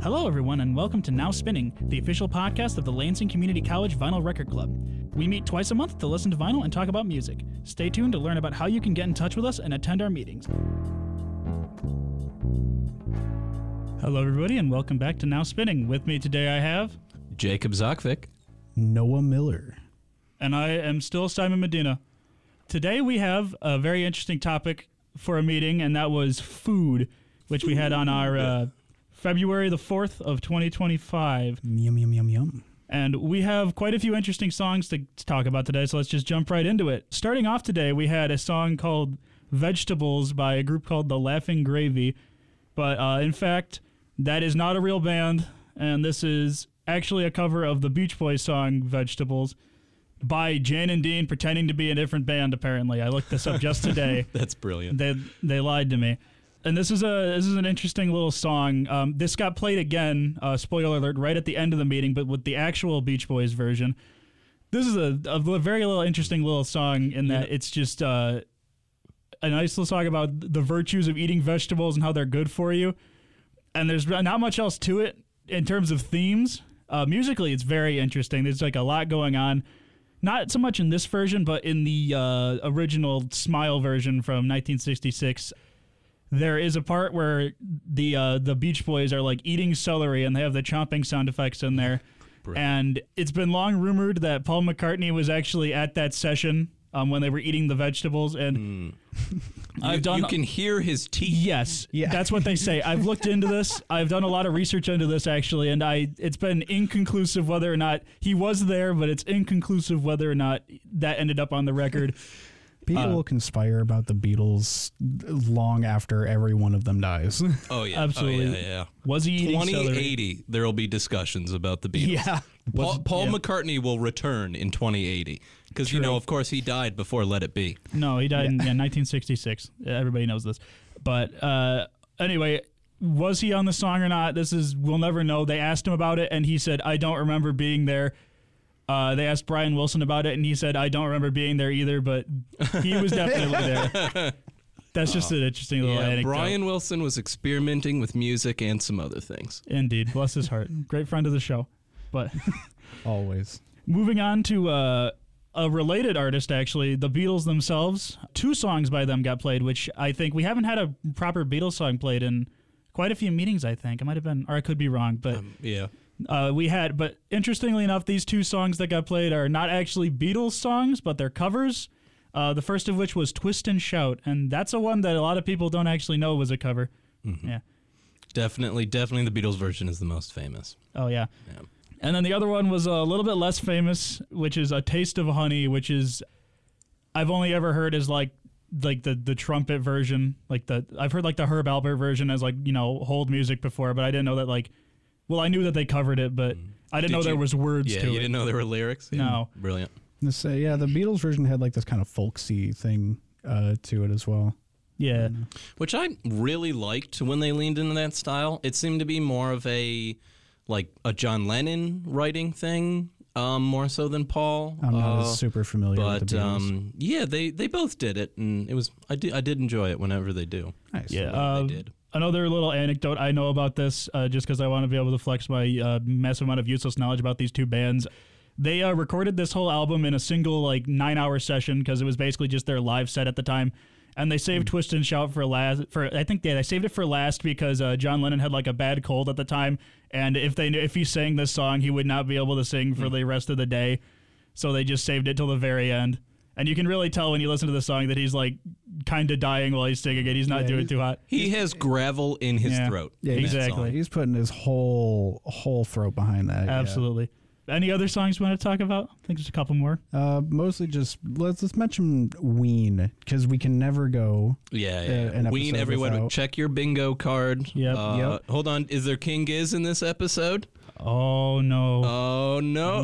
Hello, everyone, and welcome to Now Spinning, the official podcast of the Lansing Community College Vinyl Record Club. We meet twice a month to listen to vinyl and talk about music. Stay tuned to learn about how you can get in touch with us and attend our meetings. Hello, everybody, and welcome back to Now Spinning. With me today I have... Jacob Zokvik. Noah Miller. And I am still Simon Medina. Today we have a very interesting topic for a meeting, and that was food, which we had on our February the 4th of 2025. Yum, yum, yum, yum. And we have quite a few interesting songs to talk about today, so let's just jump right into it. Starting off today, we had a song called Vegetables by a group called The Laughing Gravy. But in fact, that is not a real band, and this is actually a cover of the Beach Boys song Vegetables by Jan and Dean pretending to be a different band, apparently. I looked this up just today. That's brilliant. They lied to me. And this is an interesting little song. This got played again, spoiler alert, right at the end of the meeting, but with the actual Beach Boys version. This is a very little interesting little song in that it's just a nice little song about the virtues of eating vegetables and how they're good for you. And there's not much else to it in terms of themes. Musically, it's very interesting. There's like a lot going on. Not so much in this version, but in the original Smile version from 1966. There is a part where the Beach Boys are like eating celery and they have the chomping sound effects in there. Brilliant. And it's been long rumored that Paul McCartney was actually at that session when they were eating the vegetables. And you can hear his teeth. Yes, that's what they say. I've looked into this. I've done a lot of research into this actually, and it's been inconclusive whether or not he was there, but it's inconclusive whether or not that ended up on the record. People will conspire about the Beatles long after every one of them dies. Oh, yeah. Absolutely. Oh, yeah. Was he eating 2080, there will be discussions about the Beatles. Yeah. Paul McCartney will return in 2080. Because, of course, he died before Let It Be. No, he died in 1966. Everybody knows this. But anyway, was he on the song or not? We'll never know. They asked him about it, and he said, I don't remember being there. They asked Brian Wilson about it, and he said, I don't remember being there either, but he was definitely there. That's just an interesting little anecdote. Brian Wilson was experimenting with music and some other things. Indeed. Bless his heart. Great friend of the show. But Always. Moving on to a related artist, actually, the Beatles themselves. 2 songs by them got played, which I think we haven't had a proper Beatles song played in quite a few meetings, I think. It might have been, or I could be wrong, but... but interestingly enough, these 2 songs that got played are not actually Beatles songs, but they're covers. The first of which was Twist and Shout, and that's a one that a lot of people don't actually know was a cover. Mm-hmm. Yeah, definitely the Beatles version is the most famous. Oh yeah. And then the other one was a little bit less famous, which is A Taste of Honey, which is I've only ever heard as like the trumpet version, I've heard like the Herb Alpert version as hold music before, but I didn't know that Well, I knew that they covered it, but I didn't know there was words to it. Yeah, you didn't know there were lyrics? Yeah. No. Brilliant. The Beatles version had like this kind of folksy thing to it as well. Yeah. Which I really liked when they leaned into that style. It seemed to be more of a John Lennon writing thing, more so than Paul. I'm not super familiar with the Beatles. They both did it, and it was I did enjoy it whenever they do. Nice. Yeah, they did. Another little anecdote I know about this, just because I want to be able to flex my massive amount of useless knowledge about these 2 bands. They recorded this whole album in a single 9-hour session because it was basically just their live set at the time, and they saved Twist and Shout for last. I think they saved it for last because John Lennon had a bad cold at the time, and if he sang this song, he would not be able to sing for the rest of the day, so they just saved it till the very end. And you can really tell when you listen to the song that he's kind of dying while he's singing it. He's not doing it too hot. He has gravel in his throat. Yeah, exactly. He's putting his whole throat behind that. Absolutely. Yeah. Any other songs you want to talk about? I think there's a couple more. Mostly just let's mention Ween because we can never go. Yeah. Ween, everyone, check your bingo card. Yep. Hold on, is there King Giz in this episode? Oh no! Oh no!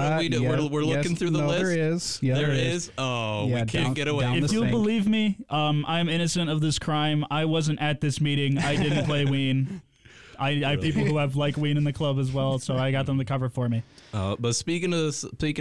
We're looking through the list. There is. Yeah, there is. Oh, we can't get away. If you'll believe me, I'm innocent of this crime. I wasn't at this meeting. I didn't play Ween. I have people who have Ween in the club as well, so I got them to cover for me. But speaking of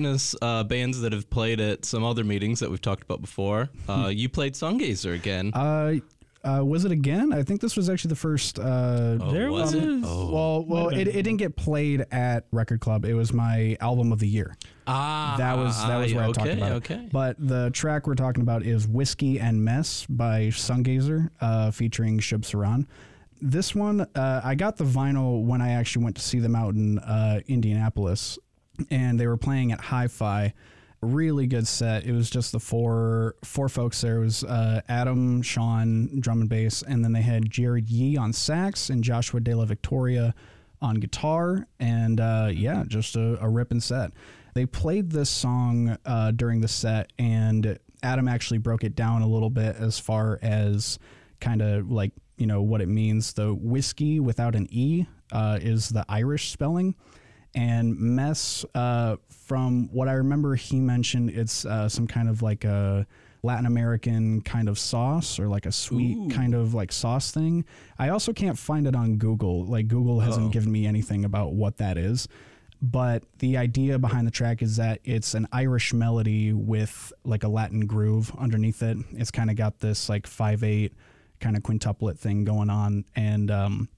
bands that have played at some other meetings that we've talked about before, you played Sungazer again. Was it again? I think this was actually the first. There was it? Oh. Well, it didn't get played at Record Club. It was my album of the year. That was where I talked about it. But the track we're talking about is Whiskey and Mess by Sungazer, featuring Shub Saran. This one, I got the vinyl when I actually went to see them out in Indianapolis, and they were playing at Hi-Fi. Really good set. It was just the four folks there. It was Adam, Sean, drum and bass, and then they had Jared Yee on sax and Joshua De La Victoria on guitar, and just a ripping set. They played this song during the set, and Adam actually broke it down a little bit as far as kind of like, what it means. The whiskey without an E is the Irish spelling. And mess, from what I remember, he mentioned it's some kind of like a Latin American kind of sauce or like a sweet kind of like sauce thing. I also can't find it on Google. Like Google hasn't given me anything about what that is. But the idea behind the track is that it's an Irish melody with like a Latin groove underneath it. It's kind of got this like 5/8 kind of quintuplet thing going on. And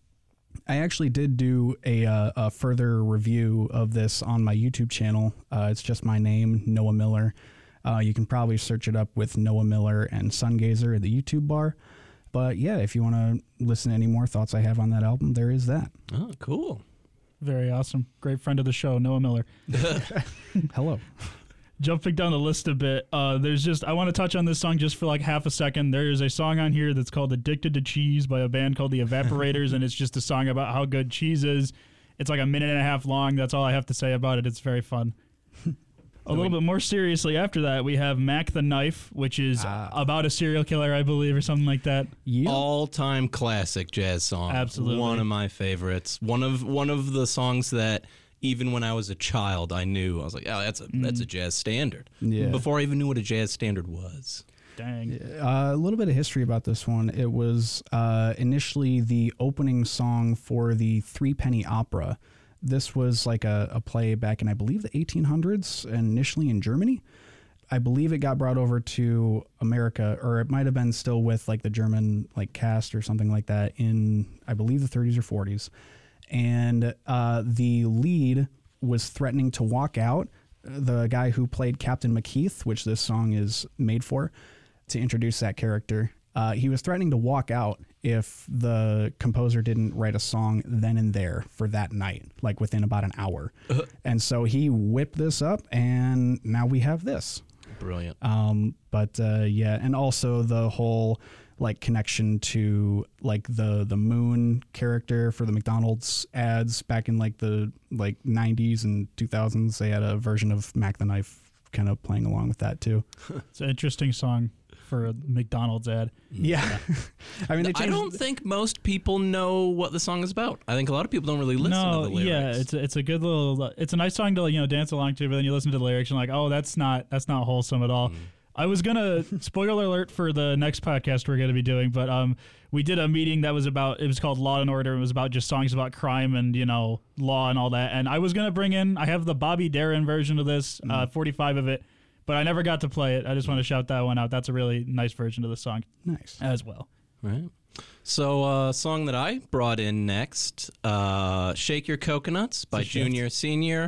I actually did do a further review of this on my YouTube channel. It's just my name, Noah Miller. You can probably search it up with Noah Miller and Sungazer at the YouTube bar. But yeah, if you want to listen to any more thoughts I have on that album, there is that. Oh, cool. Very awesome. Great friend of the show, Noah Miller. Hello. Jumping down the list a bit, I want to touch on this song just for like half a second. There is a song on here that's called Addicted to Cheese by a band called The Evaporators, and it's just a song about how good cheese is. It's like a minute and a half long. That's all I have to say about it. It's very fun. A little bit more seriously after that, we have Mac the Knife, which is about a serial killer, I believe, or something like that. Yeah. All-time classic jazz song. Absolutely. One of my favorites. One of the songs that even when I was a child, I knew. I was like, oh, that's a jazz standard. Yeah. Before I even knew what a jazz standard was. Dang. A little bit of history about this one. It was initially the opening song for the Three Penny Opera. This was like a play back in, I believe, the 1800s, initially in Germany. I believe it got brought over to America, or it might have been still with like the German like cast or something like that in, I believe, the 30s or 40s. And the lead was threatening to walk out. The guy who played Captain McKeith, which this song is made for, to introduce that character, he was threatening to walk out if the composer didn't write a song then and there for that night, like within about an hour. And so he whipped this up, and now we have this. Brilliant. And also the whole like connection to like the moon character for the McDonald's ads back in like the 90s and 2000s. They had a version of Mac the Knife kind of playing along with that too. It's an interesting song for a McDonald's ad. Yeah. I mean, I don't think most people know what the song is about. I think a lot of people don't really listen to the lyrics. Yeah, it's a good little, it's a nice song to dance along to, but then you listen to the lyrics and like, oh, that's not wholesome at all. I was gonna spoiler alert for the next podcast we're gonna be doing, but we did a meeting that was called Law and Order. It was about just songs about crime and law and all that. And I was gonna bring in, I have the Bobby Darin version of this, 45 of it, but I never got to play it. I just want to shout that one out. That's a really nice version of the song, nice as well. Right. So, song that I brought in next, "Shake Your Coconuts" by Junior Senior.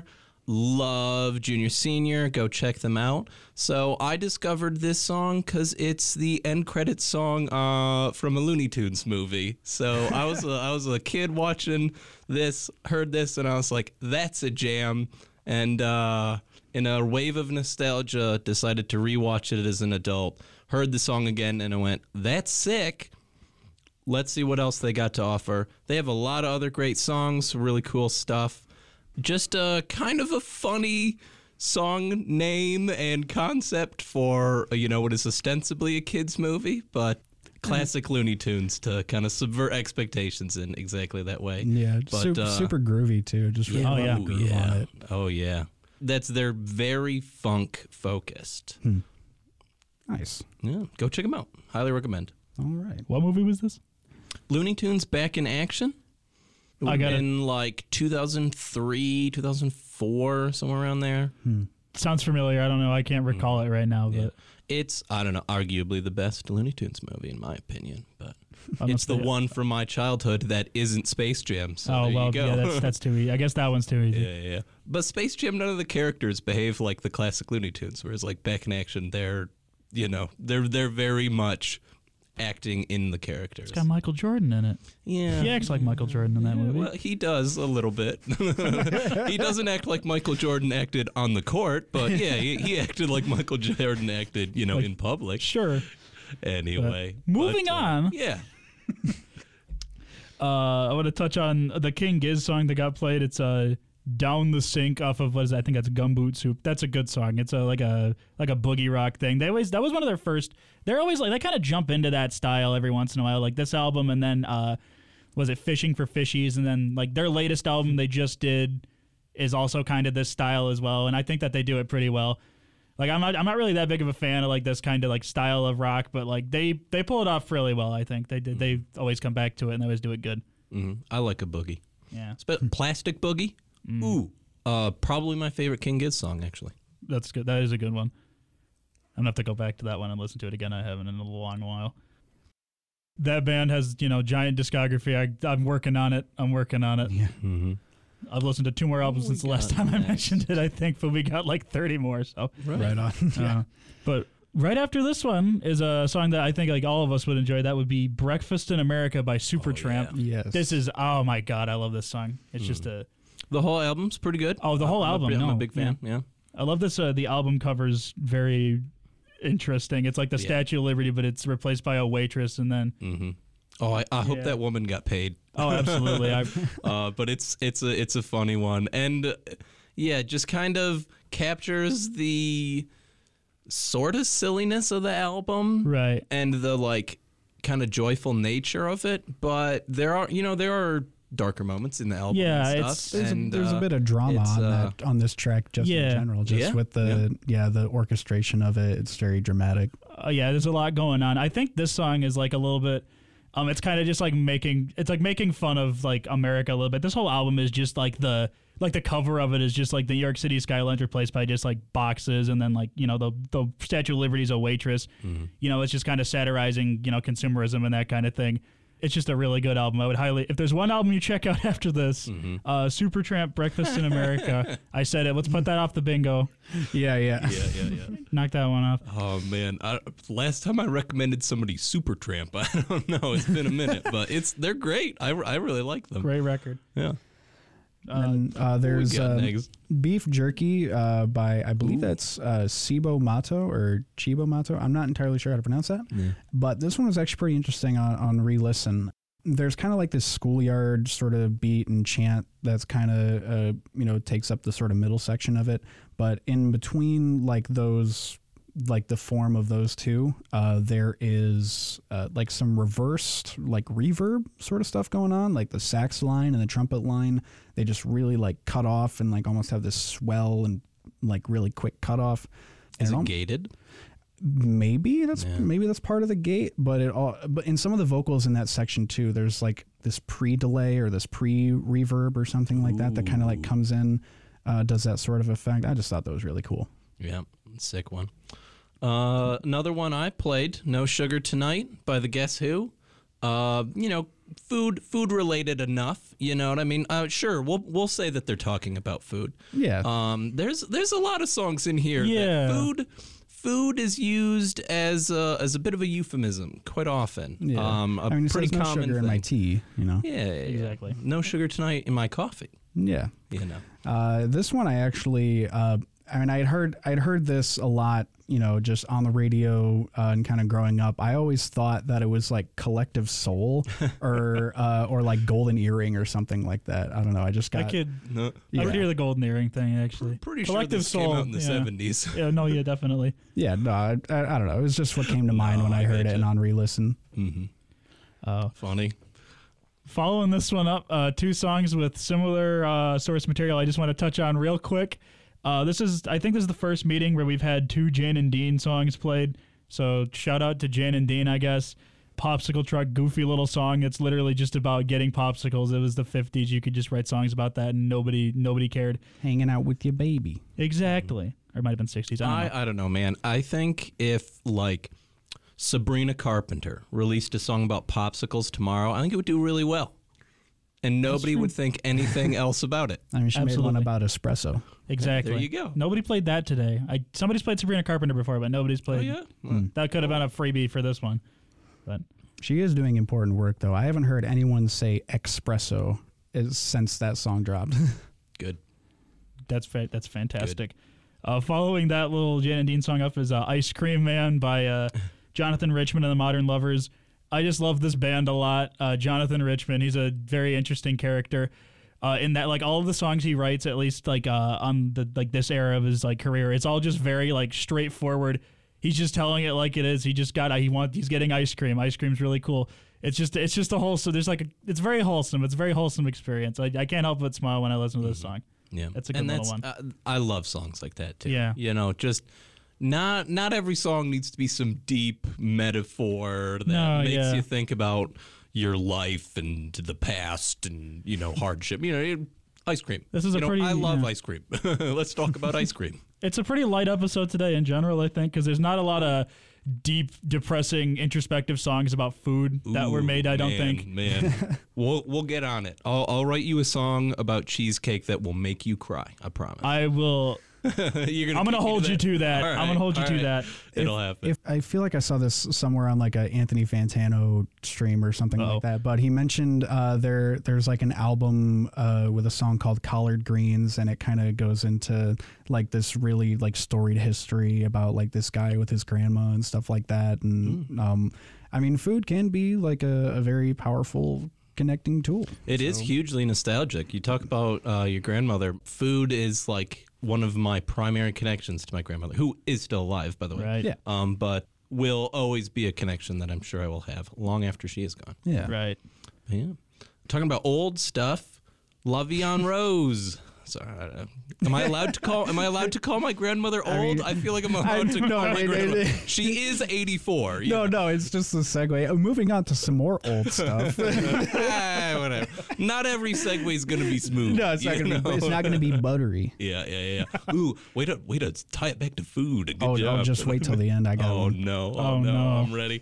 Love Junior Senior. Go check them out. So I discovered this song because it's the end credits song from a Looney Tunes movie. So I was a kid watching this, heard this, and I was like, that's a jam. And in a wave of nostalgia, decided to rewatch it as an adult. Heard the song again, and I went, that's sick. Let's see what else they got to offer. They have a lot of other great songs, really cool stuff. Just kind of a funny song name and concept for, what is ostensibly a kid's movie, but classic Looney Tunes to kind of subvert expectations in exactly that way. Yeah, but, super groovy, too. Just really groove on it. Oh, yeah. They're very funk-focused. Nice. Yeah, go check them out. Highly recommend. All right. What movie was this? Looney Tunes Back in Action. I got in like 2003, 2004, somewhere around there. Sounds familiar. I don't know. I can't recall it right now. But It's, I don't know, arguably the best Looney Tunes movie in my opinion. But It's the one from my childhood that isn't Space Jam. So there you go. Yeah, that's too easy. I guess that one's too easy. Yeah. But Space Jam, none of the characters behave like the classic Looney Tunes, whereas like Back in Action, they're very much acting in the characters. It's got Michael Jordan in it. Yeah. He acts like Michael Jordan in that movie. Well, he does a little bit. He doesn't act like Michael Jordan acted on the court, but yeah, he acted like Michael Jordan acted, in public. Sure. Anyway. Moving on. Yeah. I want to touch on the King Giz song that got played. It's Down the Sink off of I think that's Gumboot Soup. That's a good song. It's like a boogie rock thing. That was one of their first. They're always like, they kind of jump into that style every once in a while, like this album, and then was it Fishing for Fishies, and then like their latest album they just did is also kind of this style as well, and I think that they do it pretty well. Like I'm not really that big of a fan of like this kind of like style of rock, but like they pull it off really well. I think they did. They always come back to it and they always do it good. Mm-hmm. I like a boogie. Yeah, Plastic Boogie. Ooh, probably my favorite King Giz song actually. That's good. That is a good one. I'm gonna have to go back to that one and listen to it again. I haven't in a long while. That band has giant discography. I'm working on it. Yeah. Mm-hmm. I've listened to 2 more albums since the last time I mentioned it, I think, but we got like 30 more. So right on. Yeah. But right after this one is a song that I think like all of us would enjoy. That would be "Breakfast in America" by Supertramp. Yeah. Yes. This is my god, I love this song. It's just a. The whole album's pretty good. Oh, the whole album. I'm a big fan. Yeah. I love this. The album cover's very interesting. It's like the Statue of Liberty, but it's replaced by a waitress, and then. Mm-hmm. Oh, I hope that woman got paid. Oh, absolutely. But it's a funny one, and just kind of captures the sort of silliness of the album, right? And the like kind of joyful nature of it. But there are darker moments in the album. Yeah, and stuff. There's a bit of drama on this track, just in general, with the orchestration of it. It's very dramatic. There's a lot going on. I think this song is like a little bit. It's kind of just like making fun of like America a little bit. This whole album is just like the cover of it is just like the New York City skyline replaced by just like boxes, and then like the Statue of Liberty is a waitress. Mm-hmm. It's just kind of satirizing consumerism and that kind of thing. It's just a really good album. I would highly, if there's one album you check out after this, Supertramp, "Breakfast in America." I said it. Let's put that off the bingo. Yeah. Knock that one off. Oh man, last time I recommended somebody Supertramp, I don't know. It's been a minute, but they're great. I really like them. Great record. Yeah. And there's Beef Jerky by, I believe that's Cibo Matto or Chibo Matto. I'm not entirely sure how to pronounce that. Yeah. But this one was actually pretty interesting on re-listen. There's kind of like this schoolyard sort of beat and chant that's kind of, takes up the sort of middle section of it. But in between like those, like the form of those two, there is like some reversed like reverb sort of stuff going on, like the sax line and the trumpet line. They just really like cut off and like almost have this swell and like really quick cut off. Is it gated? Maybe that's part of the gate, but in some of the vocals in that section too, there's like this pre-delay or this pre-reverb or something like that kind of like comes in, does that sort of effect. I just thought that was really cool. Yeah, sick one. Another one I played, "No Sugar Tonight" by the Guess Who. Food related enough, you know what I mean? Sure, we'll say that they're talking about food. Yeah. There's a lot of songs in here. Yeah. That food is used as a bit of a euphemism quite often. Yeah. It pretty says common sugar in my tea, Yeah, exactly. No sugar tonight in my coffee. Yeah. This one I actually I'd heard this a lot, just on the radio and kind of growing up. I always thought that it was like Collective Soul or like Golden Earring or something like that. I don't know. I just got. I would hear the Golden Earring thing actually. Pretty Collective sure this Soul came out in the 70s. Yeah, no, yeah, definitely. Yeah, no, I don't know. It was just what came to mind when I heard it and on re-listen. Mm-hmm. Funny. Following this one up, 2 songs with similar source material. I just want to touch on real quick. I think this is the first meeting where we've had 2 Jan and Dean songs played. So shout out to Jan and Dean, I guess. Popsicle Truck, goofy little song. It's literally just about getting popsicles. It was the 50s. You could just write songs about that and nobody cared. Hanging out with your baby. Exactly. Or it might have been 60s. I don't know, man. I think if like Sabrina Carpenter released a song about popsicles tomorrow, I think it would do really well. And nobody would think anything else about it. I mean, she made one about espresso. Exactly. There you go. Nobody played that today. Somebody's played Sabrina Carpenter before, but nobody's played. Oh, yeah? That could have been a freebie for this one. But she is doing important work, though. I haven't heard anyone say espresso since that song dropped. Good. That's fantastic. Following that little Jan and Dean song up is Ice Cream Man by Jonathan Richman and the Modern Lovers. I just love this band a lot. Jonathan Richman, he's a very interesting character. In that, like, all of the songs he writes, at least like on the like this era of his like career, it's all just very like straightforward. He's just telling it like it is. He's getting ice cream. Ice cream's really cool. It's just a whole. So there's it's very wholesome. It's a very wholesome experience. I can't help but smile when I listen to this song. Yeah, that's a good little one. I love songs like that too. Yeah, just. Not every song needs to be some deep metaphor that makes you think about your life and the past and hardship. Ice cream. This is I love ice cream. Let's talk about ice cream. It's a pretty light episode today in general, I think, because there's not a lot of deep, depressing, introspective songs about food that were made. I don't think. Man, we'll get on it. I'll write you a song about cheesecake that will make you cry. I promise. I will. I'm gonna hold you to that. Right, I'm gonna hold you to that. It'll happen. If I feel like I saw this somewhere on like a Anthony Fantano stream or something like that, but he mentioned there's like an album with a song called Collard Greens, and it kind of goes into like this really like storied history about like this guy with his grandma and stuff like that. And I mean, food can be like a very powerful connecting tool. It is hugely nostalgic. You talk about your grandmother. Food is like one of my primary connections to my grandmother, who is still alive, by the way. Right. Yeah. But will always be a connection that I'm sure I will have long after she is gone. Yeah. Right. Yeah. Talking about old stuff, La Vie en Rose. Sorry, am I allowed to call my grandmother old? I feel like I'm allowed to call my grandmother. She is 84. No, it's just a segue. Moving on to some more old stuff. Whatever. Not every segue is going to be smooth. No, it's not going to be. It's not going to be buttery. Yeah. Ooh, wait to tie it back to food. Good job. I'll just wait till the end. I got one. No. I'm ready.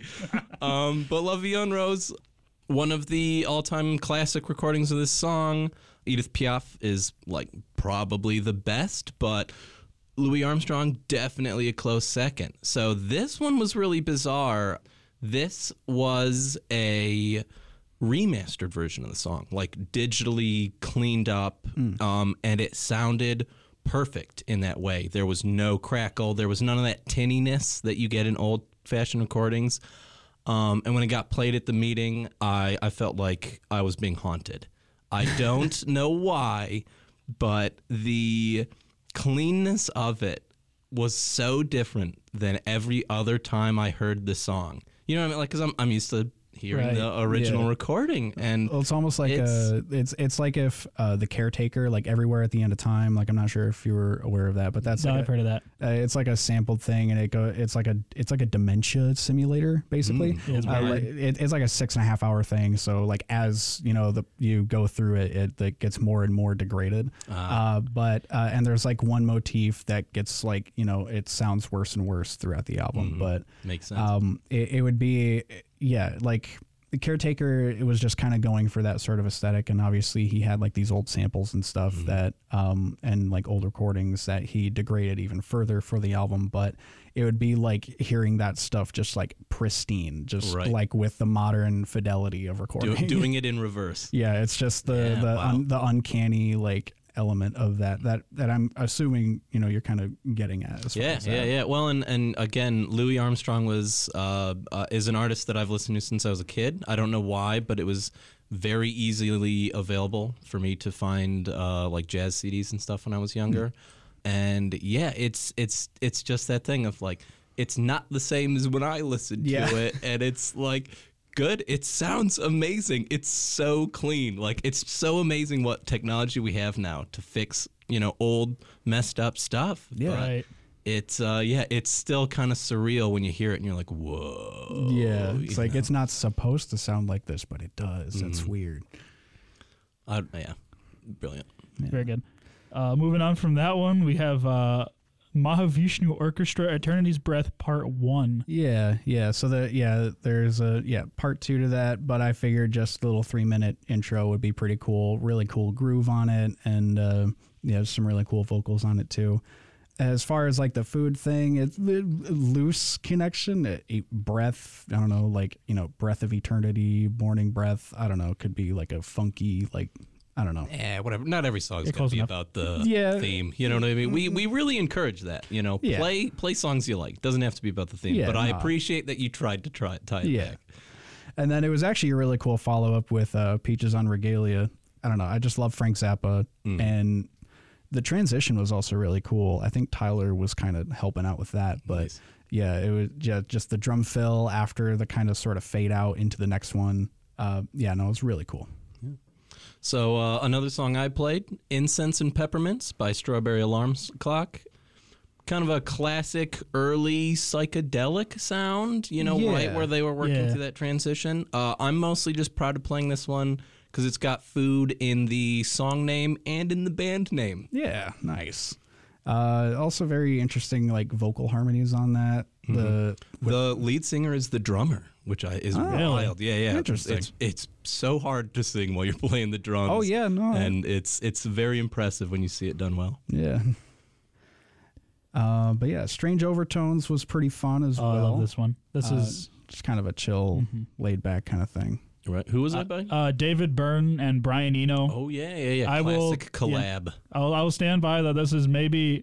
But La Vie en Rose, one of the all-time classic recordings of this song. Edith Piaf is like probably the best, but Louis Armstrong definitely a close second. So this one was really bizarre. This was a remastered version of the song, like digitally cleaned up, and it sounded perfect in that way. There was no crackle. There was none of that tinniness that you get in old-fashioned recordings. And when it got played at the meeting, I felt like I was being haunted. I don't know why, but the cleanness of it was so different than every other time I heard the song. You know what I mean? Like, because I'm used to hearing the original recording, and well, it's almost like it's like if The Caretaker, like Everywhere at the End of Time, like I'm not sure if you were aware of that, but that's I've heard of that. It's like a sampled thing, and it's like a dementia simulator basically. It's like a 6.5 hour thing, so like as you go through it gets more and more degraded. But there's like one motif that gets like it sounds worse and worse throughout the album, but makes sense. It would be. Yeah, like The Caretaker, it was just kind of going for that sort of aesthetic, and obviously he had like these old samples and stuff that, and like old recordings that he degraded even further for the album. But it would be like hearing that stuff just like pristine, just like with the modern fidelity of recording, doing it in reverse. Yeah, it's just the uncanny like element of that I'm assuming you're kind of getting at. Yeah. Well, and again, Louis Armstrong is an artist that I've listened to since I was a kid. I don't know why, but it was very easily available for me to find like jazz CDs and stuff when I was younger. And yeah, it's just that thing of like it's not the same as when I listened to it, and it's like. Good. It sounds amazing. It's so clean. Like it's so amazing what technology we have now to fix, old messed up stuff. Yeah. But right. It's it's still kind of surreal when you hear it and you're like, whoa. Yeah. It's like it's not supposed to sound like this, but it does. That's weird. Yeah. Brilliant. Yeah. Very good. Moving on from that one, we have Mahavishnu Orchestra Eternity's Breath Part 1. Yeah. So there's a part 2 to that, but I figured just a little 3-minute intro would be pretty cool. Really cool groove on it, and some really cool vocals on it too. As far as like the food thing, it's loose connection. Breath, I don't know, like, Breath of Eternity, Morning Breath. I don't know, could be like a funky, like, I don't know. Yeah, whatever. Not every song's going to be about the theme. You know what I mean? We really encourage that. Play songs you like. Doesn't have to be about the theme. But I appreciate that you tried to tie it back. And then it was actually a really cool follow-up with Peaches on Regalia. I don't know. I just love Frank Zappa. And the transition was also really cool. I think Tyler was kind of helping out with that. But nice. It was just the drum fill after the kind of sort of fade out into the next one. It was really cool. So another song I played, Incense and Peppermints by Strawberry Alarm Clock. Kind of a classic early psychedelic sound, right where they were working through that transition. I'm mostly just proud of playing this one because it's got food in the song name and in the band name. Yeah, nice. Also very interesting, like, vocal harmonies on that. The lead singer is the drummer, which is wild. Yeah. Interesting. It's so hard to sing while you're playing the drums. Oh yeah, no. And it's very impressive when you see it done well. Yeah. But yeah, Strange Overtones was pretty fun as well. I love this one. This is just kind of a chill, laid back kind of thing. Right. Who was that by? David Byrne and Brian Eno. Oh yeah. Classic collab. I will stand by that. This is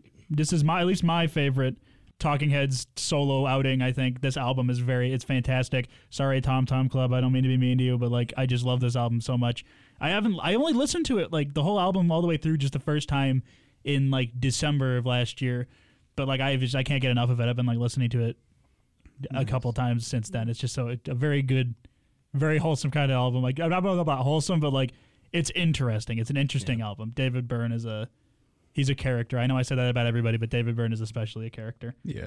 at least my favorite Talking Heads solo outing. I think this album is it's fantastic. Sorry, Tom Tom Club, I don't mean to be mean to you, but like, I just love this album so much. I only listened to it like the whole album all the way through just the first time in like December of last year, but like I can't get enough of it. I've been like listening to it a couple times since then. It's just a very good, very wholesome kind of album. Like, I'm not about wholesome, but like, it's interesting. It's an interesting album. David Byrne is he's a character. I know I said that about everybody, but David Byrne is especially a character. Yeah.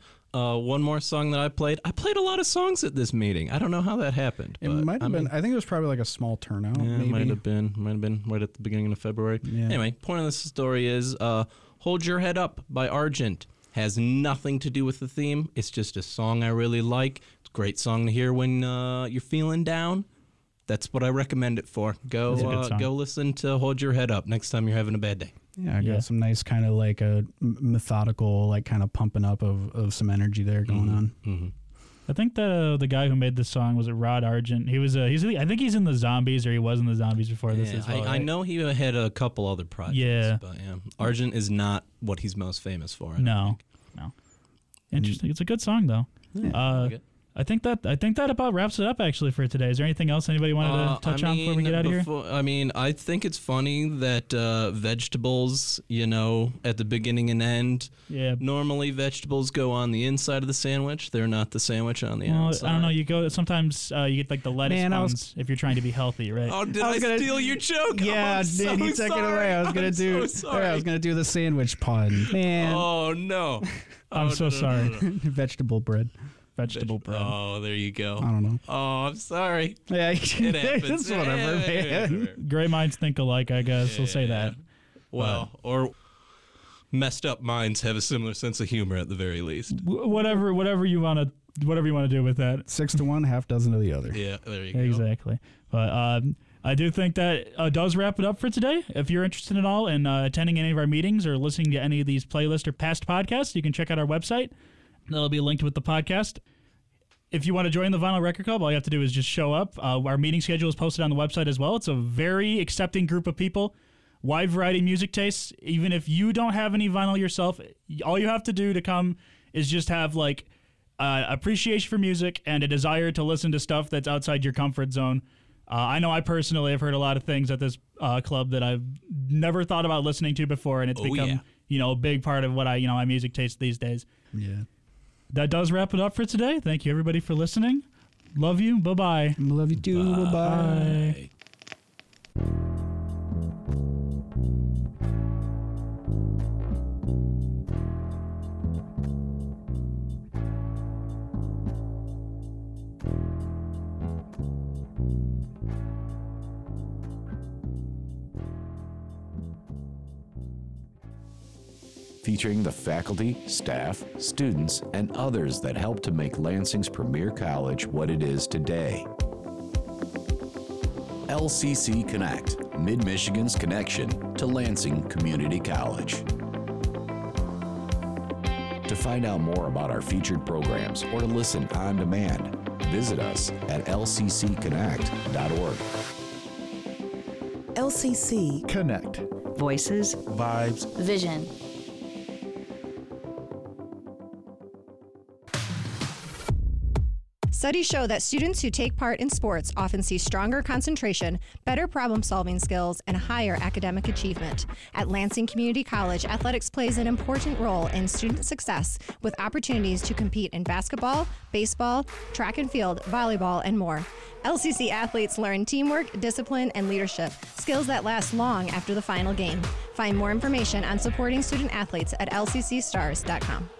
One more song that I played a lot of songs at this meeting. I don't know how that happened. It might have been. I think it was probably like a small turnout. Yeah, maybe. Might have been right at the beginning of February. Yeah. Anyway, point of this story is Hold Your Head Up by Argent. Has nothing to do with the theme. It's just a song I really like. It's a great song to hear when you're feeling down. That's what I recommend it for. Go listen to Hold Your Head Up next time you're having a bad day. Yeah, I got some nice kind of like a methodical, like kind of pumping up of some energy there going on. Mm-hmm. I think the guy who made this song was Rod Argent. I think he's in the Zombies, or he was in the Zombies before this as well. I know he had a couple other projects. But Argent is not what he's most famous for. No. Interesting. It's a good song though. Yeah, I think that about wraps it up actually for today. Is there anything else anybody wanted to touch on before we get out of here? I think it's funny that vegetables, at the beginning and end. Yeah. Normally vegetables go on the inside of the sandwich. They're not the sandwich on the outside. I don't know. Sometimes you get like the lettuce buns if you're trying to be healthy, right? Oh, did I steal your joke? Yeah, dude, you took it away. I was gonna do the sandwich pun. Man. Oh no. I'm so sorry. Vegetable bread. Vegetable bread. Oh, there you go. I don't know. Oh, I'm sorry. Yeah, it happens. It's whatever, man. Great minds think alike, I guess. We'll say that. Well, or messed up minds have a similar sense of humor at the very least. Whatever you want to do with that. 6 to 1, half dozen of the other. Yeah, there you go. Exactly. But I do think that does wrap it up for today. If you're interested at all in attending any of our meetings or listening to any of these playlists or past podcasts, you can check out our website. That'll be linked with the podcast. If you want to join the Vinyl Record Club, all you have to do is just show up. Our meeting schedule is posted on the website as well. It's a very accepting group of people, wide variety of music tastes. Even if you don't have any vinyl yourself, all you have to do to come is just have like appreciation for music and a desire to listen to stuff that's outside your comfort zone. I know I personally have heard a lot of things at this club that I've never thought about listening to before, and it's become a big part of what my music taste these days. Yeah. That does wrap it up for today. Thank you, everybody, for listening. Love you. Bye-bye. Love you, too. Bye-bye. featuring the faculty, staff, students, and others that help to make Lansing's premier college what it is today. LCC Connect, Mid-Michigan's connection to Lansing Community College. To find out more about our featured programs or to listen on demand, visit us at lccconnect.org. LCC Connect. Voices, Vibes, Vision. Studies show that students who take part in sports often see stronger concentration, better problem-solving skills, and higher academic achievement. At Lansing Community College, athletics plays an important role in student success with opportunities to compete in basketball, baseball, track and field, volleyball, and more. LCC athletes learn teamwork, discipline, and leadership, skills that last long after the final game. Find more information on supporting student athletes at lccstars.com.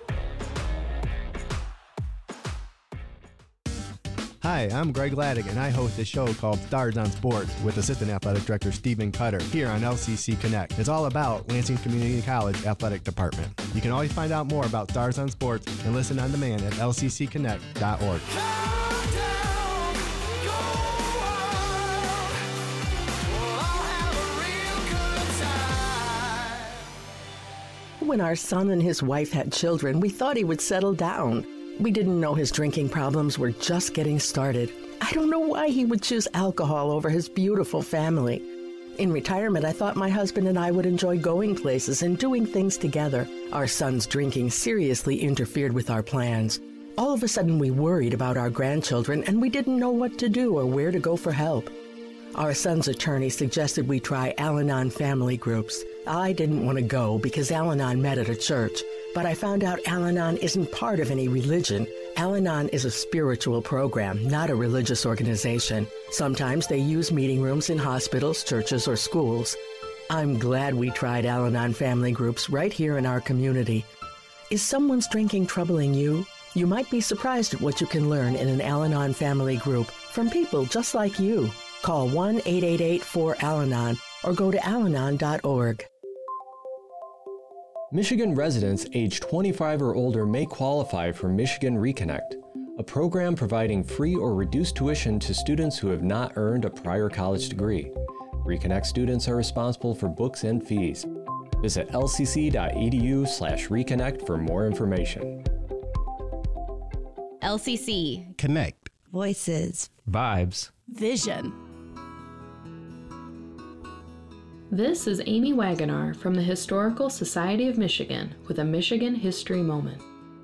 Hi, I'm Greg Laddick, and I host a show called Stars on Sports with Assistant Athletic Director Stephen Cutter here on LCC Connect. It's all about Lansing Community College Athletic Department. You can always find out more about Stars on Sports and listen on demand at lccconnect.org. When our son and his wife had children, we thought he would settle down. We didn't know his drinking problems were just getting started. I don't know why he would choose alcohol over his beautiful family. In retirement, I thought my husband and I would enjoy going places and doing things together. Our son's drinking seriously interfered with our plans. All of a sudden, we worried about our grandchildren, and we didn't know what to do or where to go for help. Our son's attorney suggested we try Al-Anon family groups. I didn't want to go because Al-Anon met at a church, but I found out Al-Anon isn't part of any religion. Al-Anon is a spiritual program, not a religious organization. Sometimes they use meeting rooms in hospitals, churches, or schools. I'm glad we tried Al-Anon family groups right here in our community. Is someone's drinking troubling you? You might be surprised at what you can learn in an Al-Anon family group from people just like you. Call 1-888-4-AL-ANON or go to alanon.org. Michigan residents age 25 or older may qualify for Michigan Reconnect, a program providing free or reduced tuition to students who have not earned a prior college degree. Reconnect students are responsible for books and fees. Visit lcc.edu/reconnect for more information. LCC Connect. Voices, Vibes, Vision. This is Amy Wagonar from the Historical Society of Michigan with a Michigan History Moment.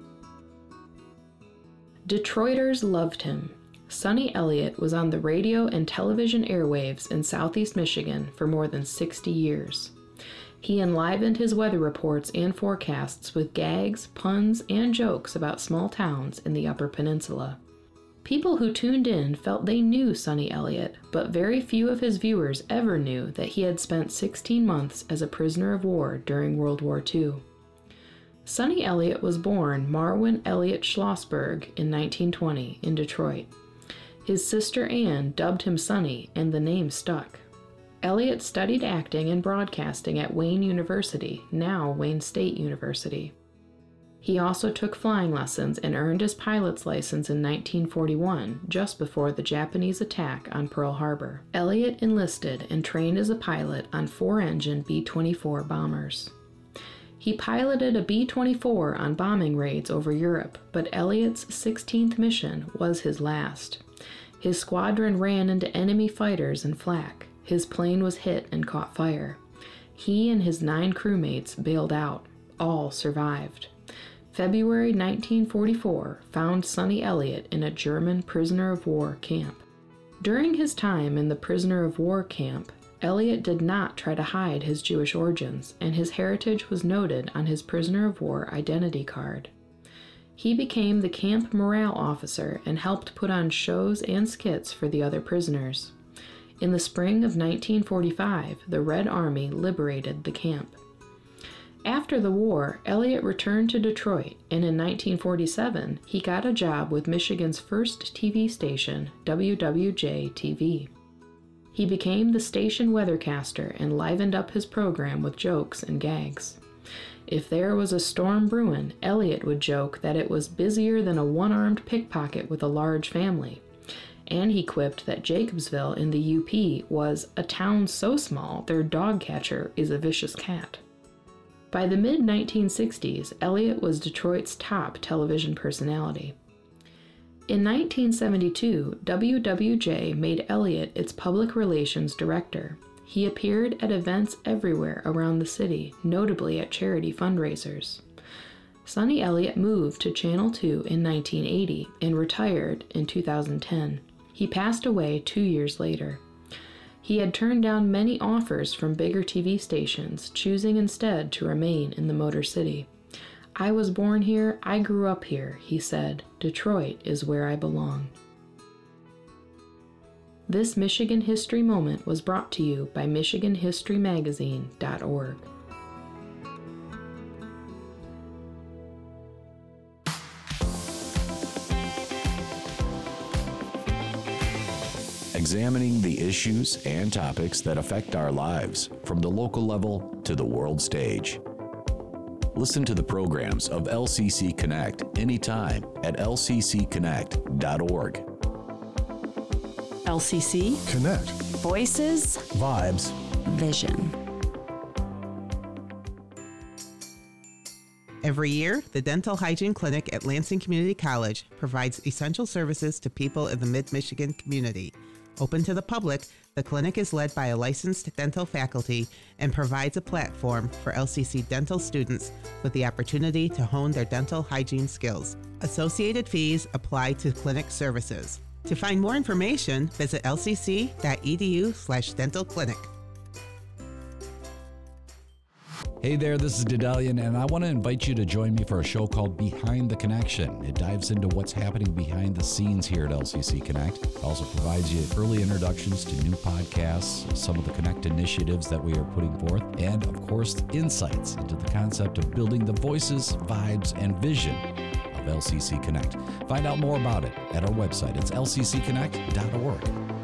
Detroiters loved him. Sonny Elliott was on the radio and television airwaves in Southeast Michigan for more than 60 years. He enlivened his weather reports and forecasts with gags, puns, and jokes about small towns in the Upper Peninsula. People who tuned in felt they knew Sonny Elliott, but very few of his viewers ever knew that he had spent 16 months as a prisoner of war during World War II. Sonny Elliott was born Marwin Elliott Schlossberg in 1920 in Detroit. His sister Anne dubbed him Sonny, and the name stuck. Elliott studied acting and broadcasting at Wayne University, now Wayne State University. He also took flying lessons and earned his pilot's license in 1941, just before the Japanese attack on Pearl Harbor. Elliott enlisted and trained as a pilot on 4-engine B-24 bombers. He piloted a B-24 on bombing raids over Europe, but Elliott's 16th mission was his last. His squadron ran into enemy fighters in flak. His plane was hit and caught fire. He and his 9 crewmates bailed out. All survived. February 1944 found Sonny Elliott in a German prisoner of war camp. During his time in the prisoner of war camp, Elliott did not try to hide his Jewish origins, and his heritage was noted on his prisoner of war identity card. He became the camp morale officer and helped put on shows and skits for the other prisoners. In the spring of 1945, the Red Army liberated the camp. After the war, Elliott returned to Detroit, and in 1947, he got a job with Michigan's first TV station, WWJ-TV. He became the station weathercaster and livened up his program with jokes and gags. If there was a storm brewing, Elliot would joke that it was busier than a one-armed pickpocket with a large family. And he quipped that Jacobsville in the UP was a town so small their dog catcher is a vicious cat. By the mid-1960s, Elliot was Detroit's top television personality. In 1972, WWJ made Elliot its public relations director. He appeared at events everywhere around the city, notably at charity fundraisers. Sonny Elliott moved to Channel 2 in 1980 and retired in 2010. He passed away 2 years later. He had turned down many offers from bigger TV stations, choosing instead to remain in the Motor City. "I was born here, I grew up here," he said. "Detroit is where I belong." This Michigan History Moment was brought to you by MichiganHistoryMagazine.org. Examining the issues and topics that affect our lives from the local level to the world stage. Listen to the programs of LCC Connect anytime at lccconnect.org. LCC Connect. Voices, Vibes, Vision. Every year, the Dental Hygiene Clinic at Lansing Community College provides essential services to people in the Mid-Michigan community. Open to the public, the clinic is led by a licensed dental faculty and provides a platform for LCC dental students with the opportunity to hone their dental hygiene skills. Associated fees apply to clinic services. To find more information, visit lcc.edu/dentalclinic. Hey there, this is Dedalian, and I want to invite you to join me for a show called Behind the Connection. It dives into what's happening behind the scenes here at LCC Connect. It also provides you early introductions to new podcasts, some of the Connect initiatives that we are putting forth, and of course, insights into the concept of building the voices, vibes, and vision of LCC Connect. Find out more about it at our website. It's lccconnect.org.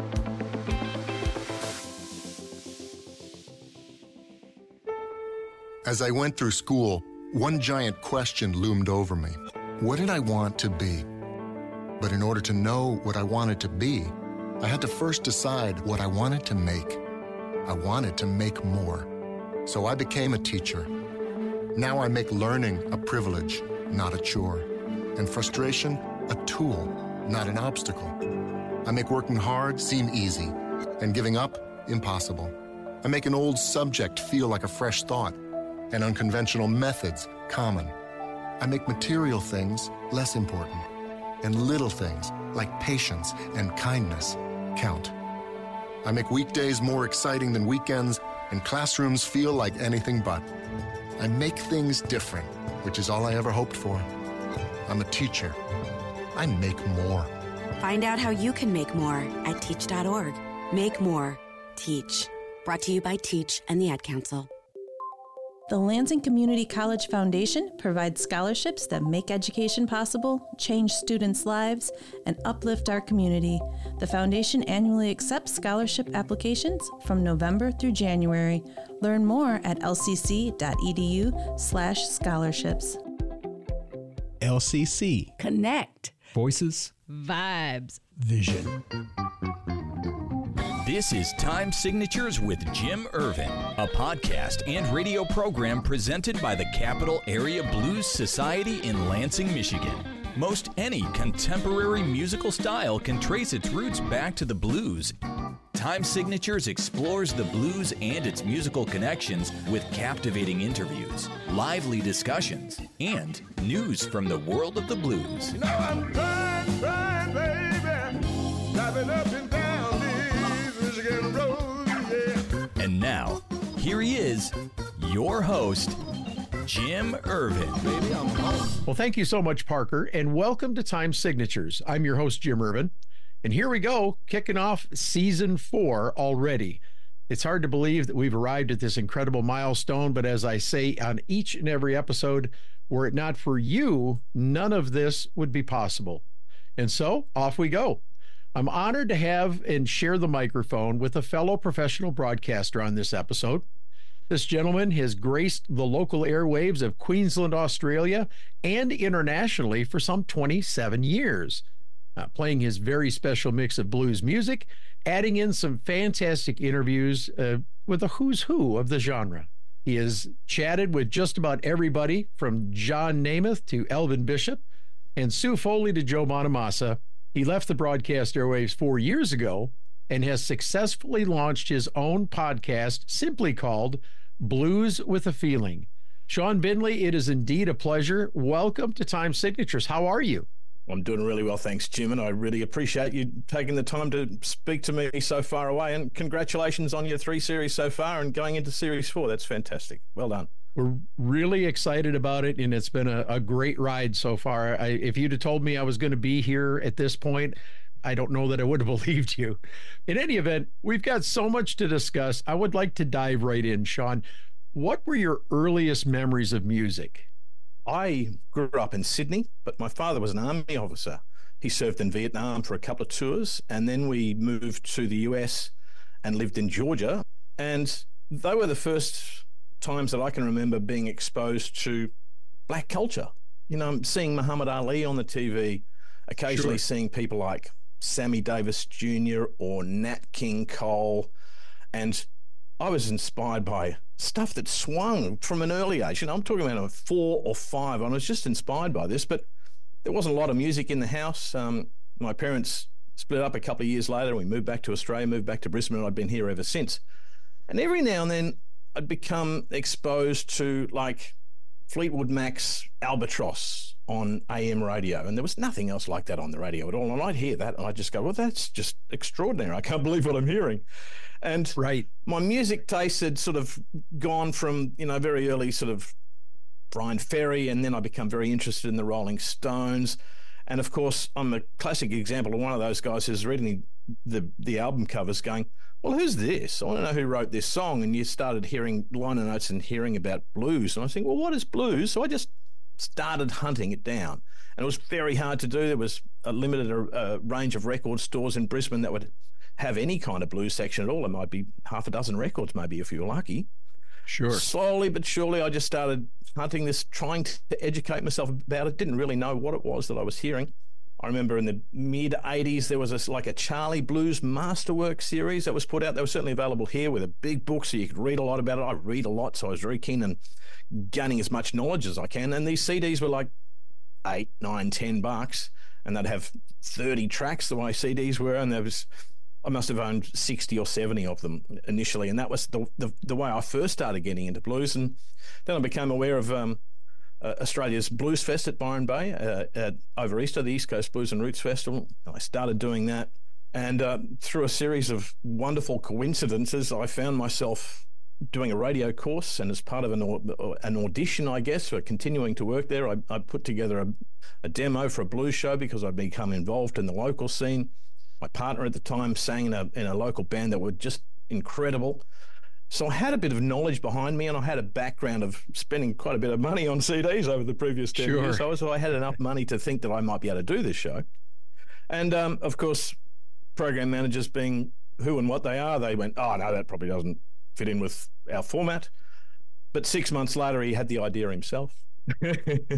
As I went through school, one giant question loomed over me. What did I want to be? But in order to know what I wanted to be, I had to first decide what I wanted to make. I wanted to make more. So I became a teacher. Now I make learning a privilege, not a chore, and frustration a tool, not an obstacle. I make working hard seem easy, and giving up impossible. I make an old subject feel like a fresh thought, and unconventional methods common. I make material things less important, and little things like patience and kindness count. I make weekdays more exciting than weekends, and classrooms feel like anything but. I make things different, which is all I ever hoped for. I'm a teacher. I make more. Find out how you can make more at teach.org. Make more. Teach. Brought to you by Teach and the Ad Council. The Lansing Community College Foundation provides scholarships that make education possible, change students' lives, and uplift our community. The foundation annually accepts scholarship applications from November through January. Learn more at lcc.edu/scholarships. LCC. Connect. Voices. Vibes. Vision. This is Time Signatures with Jim Irvin, a podcast and radio program presented by the Capital Area Blues Society in Lansing, Michigan. Most any contemporary musical style can trace its roots back to the blues. Time Signatures explores the blues and its musical connections with captivating interviews, lively discussions, and news from the world of the blues. You know I'm crying, baby, driving up and down these Michigan roads, yeah. And now, here he is, your host, Jim Irvin. Well, thank you so much, Parker, and welcome to Time Signatures. I'm your host, Jim Irvin, and here we go, kicking off season 4 already. It's hard to believe that we've arrived at this incredible milestone, but as I say on each and every episode, were it not for you, none of this would be possible. And so, off we go. I'm honored to have and share the microphone with a fellow professional broadcaster on this episode. This gentleman has graced the local airwaves of Queensland, Australia, and internationally for some 27 years, playing his very special mix of blues music, adding in some fantastic interviews with a who's who of the genre. He has chatted with just about everybody from John Namath to Elvin Bishop and Sue Foley to Joe Bonamassa. He left the broadcast airwaves 4 years ago and has successfully launched his own podcast simply called Blues with a Feeling. Sean Bindley, it is indeed a pleasure. Welcome to Time Signatures. How are you? I'm doing really well, thanks, Jim, and I really appreciate you taking the time to speak to me so far away, and congratulations on your 3 series so far and going into Series 4. That's fantastic. Well done. We're really excited about it, and it's been a great ride so far. If you'd have told me I was going to be here at this point, I don't know that I would have believed you. In any event, we've got so much to discuss. I would like to dive right in, Sean. What were your earliest memories of music? I grew up in Sydney, but my father was an army officer. He served in Vietnam for a couple of tours, and then we moved to the US and lived in Georgia. And they were the first times that I can remember being exposed to black culture. You know, seeing Muhammad Ali on the TV, occasionally seeing people like Sammy Davis Jr. or Nat King Cole. And I was inspired by stuff that swung from an early age. You know, I'm talking about a 4 or 5. I was just inspired by this, but there wasn't a lot of music in the house. My parents split up a couple of years later. We moved back to Australia, moved back to Brisbane, and I've been here ever since. And every now and then I'd become exposed to like Fleetwood Mac's Albatross on AM radio, and there was nothing else like that on the radio at all. And I'd hear that and I'd just go, well, that's just extraordinary. I can't believe what I'm hearing. And my music taste had sort of gone from, you know, very early sort of Brian Ferry, and then I become very interested in the Rolling Stones. And of course, I'm a classic example of one of those guys who's reading the album covers going, well, who's this? I want to know who wrote this song. And you started hearing liner notes and hearing about blues. And I was thinking, well, what is blues? So I just started hunting it down. And it was very hard to do. There was a limited range of record stores in Brisbane that would have any kind of blues section at all. It might be half a dozen records, maybe, if you were lucky. Sure. Slowly but surely, I just started hunting this, trying to educate myself about it. Didn't really know what it was that I was hearing. I remember in the mid-'80s, there was like a Charlie Blues Masterwork series that was put out. They were certainly available here with a big book, so you could read a lot about it. I read a lot, so I was very keen on gaining as much knowledge as I can. And these CDs were like $8, $9, $10, and they'd have 30 tracks the way CDs were, and I must have owned 60 or 70 of them initially, and that was the way I first started getting into blues. And then I became aware of Australia's Blues Fest at Byron Bay over Easter, the East Coast Blues and Roots Festival. I started doing that, and through a series of wonderful coincidences, I found myself doing a radio course, and as part of an audition, I guess, for continuing to work there, I put together a demo for a blues show because I'd become involved in the local scene. My partner at the time sang in a local band that were just incredible. So I had a bit of knowledge behind me, and I had a background of spending quite a bit of money on CDs over the previous 10 years. So I had enough money to think that I might be able to do this show. And of course, program managers being who and what they are, they went, oh, no, that probably doesn't fit in with our format. But 6 months later, he had the idea himself. And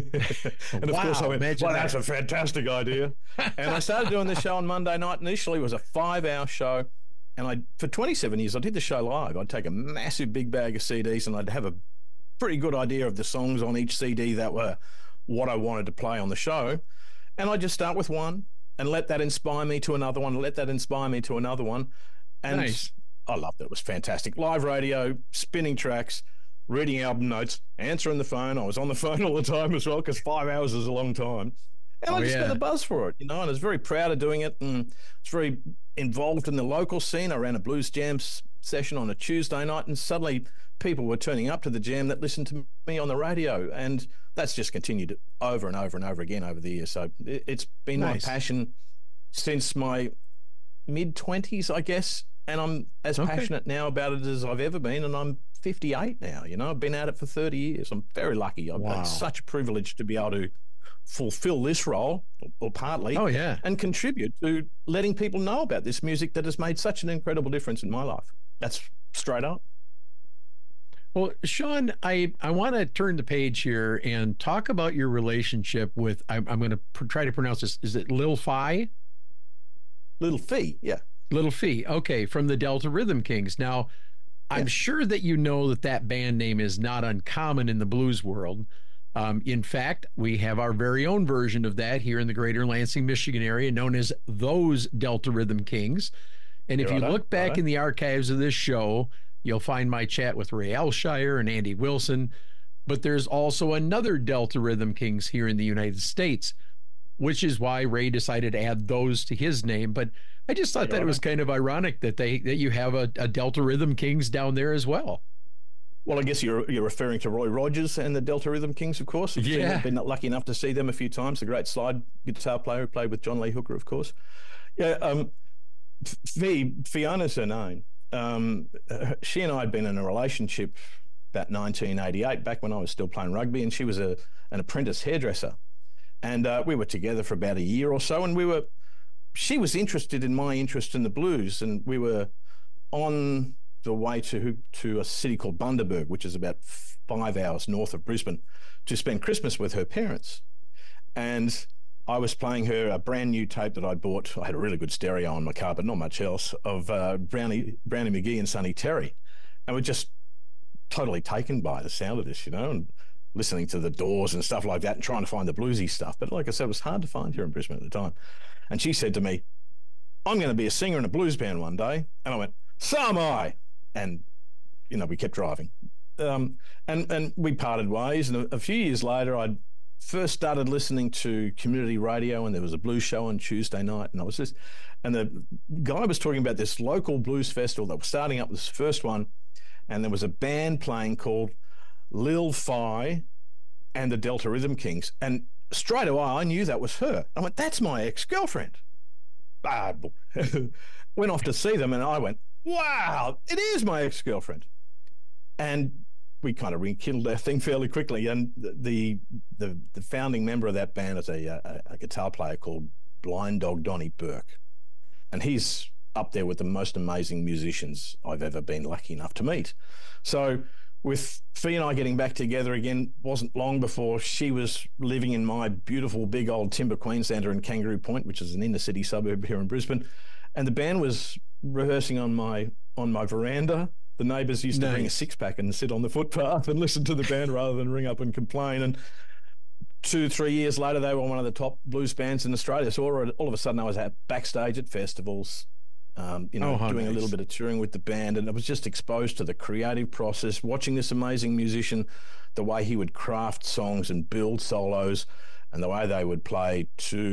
of course I went, well, that's a fantastic idea. And I started doing the show on Monday night. Initially it was a 5-hour show, and for 27 years I did the show live. I'd take a massive big bag of CDs, and I'd have a pretty good idea of the songs on each CD that were what I wanted to play on the show, and I'd just start with one and let that inspire me to another one, let that inspire me to another one. And nice. I loved it. It was fantastic. Live radio, spinning tracks, reading album notes, answering the phone. I was on the phone all the time as well, because 5 hours is a long time. And I just got a buzz for it, you know, and I was very proud of doing it, and I was very involved in the local scene. I ran a blues jam session on a Tuesday night, and suddenly people were turning up to the jam that listened to me on the radio, and that's just continued over and over and over again over the years. So it's been my passion since my mid-20s, I guess, and I'm as passionate now about it as I've ever been, and I'm 58 now. You know, I've been at it for 30 years. I'm very lucky. I've had such a privilege to be able to fulfill this role, or partly, and contribute to letting people know about this music that has made such an incredible difference in my life. That's straight up. Well, Sean, I want to turn the page here and talk about your relationship with, I'm going to try to pronounce this. Is it Lil Phi? Little Fee, yeah. Little Fee, okay, from the Delta Rhythm Kings. Now, I'm sure that you know that band name is not uncommon in the blues world. In fact, we have our very own version of that here in the greater Lansing, Michigan area, known as Those Delta Rhythm Kings. And if you look back in the archives of this show, you'll find my chat with Ray Alshire and Andy Wilson. But there's also another Delta Rhythm Kings here in the United States, which is why Ray decided to add Those to his name. But I just thought that it was kind of ironic that you have a Delta Rhythm Kings down there as well. Well, I guess you're referring to Roy Rogers and the Delta Rhythm Kings, of course. I've been lucky enough to see them a few times. The great slide guitar player who played with John Lee Hooker, of course. Yeah, Fiona's her name. She and I had been in a relationship about 1988, back when I was still playing rugby, and she was an apprentice hairdresser. And we were together for about a year or so, and she was interested in my interest in the blues, and we were on the way to a city called Bundaberg, which is about 5 hours north of Brisbane, to spend Christmas with her parents. And I was playing her a brand new tape that I bought. I had a really good stereo on my car, but not much else, of Brownie McGee and Sonny Terry. And we're just totally taken by the sound of this, and listening to the Doors and stuff like that and trying to find the bluesy stuff. But like I said, it was hard to find here in Brisbane at the time. And she said to me, "I'm going to be a singer in a blues band one day." And I went, "So am I." And, we kept driving. And we parted ways. And a few years later, I'd first started listening to community radio, and there was a blues show on Tuesday night. And the guy was talking about this local blues festival that was starting up, this first one. And there was a band playing called Lil Phi and the Delta Rhythm Kings. And straight away, I knew that was her. I went, "That's my ex-girlfriend." Went off to see them, and I went, "Wow, it is my ex-girlfriend." And we kind of rekindled that thing fairly quickly. And the founding member of that band is a guitar player called Blind Dog Donnie Burke. And he's up there with the most amazing musicians I've ever been lucky enough to meet. So with Fee and I getting back together again, wasn't long before she was living in my beautiful big old timber Queenslander in Kangaroo Point, which is an inner city suburb here in Brisbane. And the band was rehearsing on my veranda. The neighbours used to bring a six-pack and sit on the footpath and listen to the band rather than ring up and complain. And 2-3 years later, they were one of the top blues bands in Australia. So all of a sudden, I was backstage at festivals, doing a little bit of touring with the band, and I was just exposed to the creative process, watching this amazing musician, the way he would craft songs and build solos, and the way they would play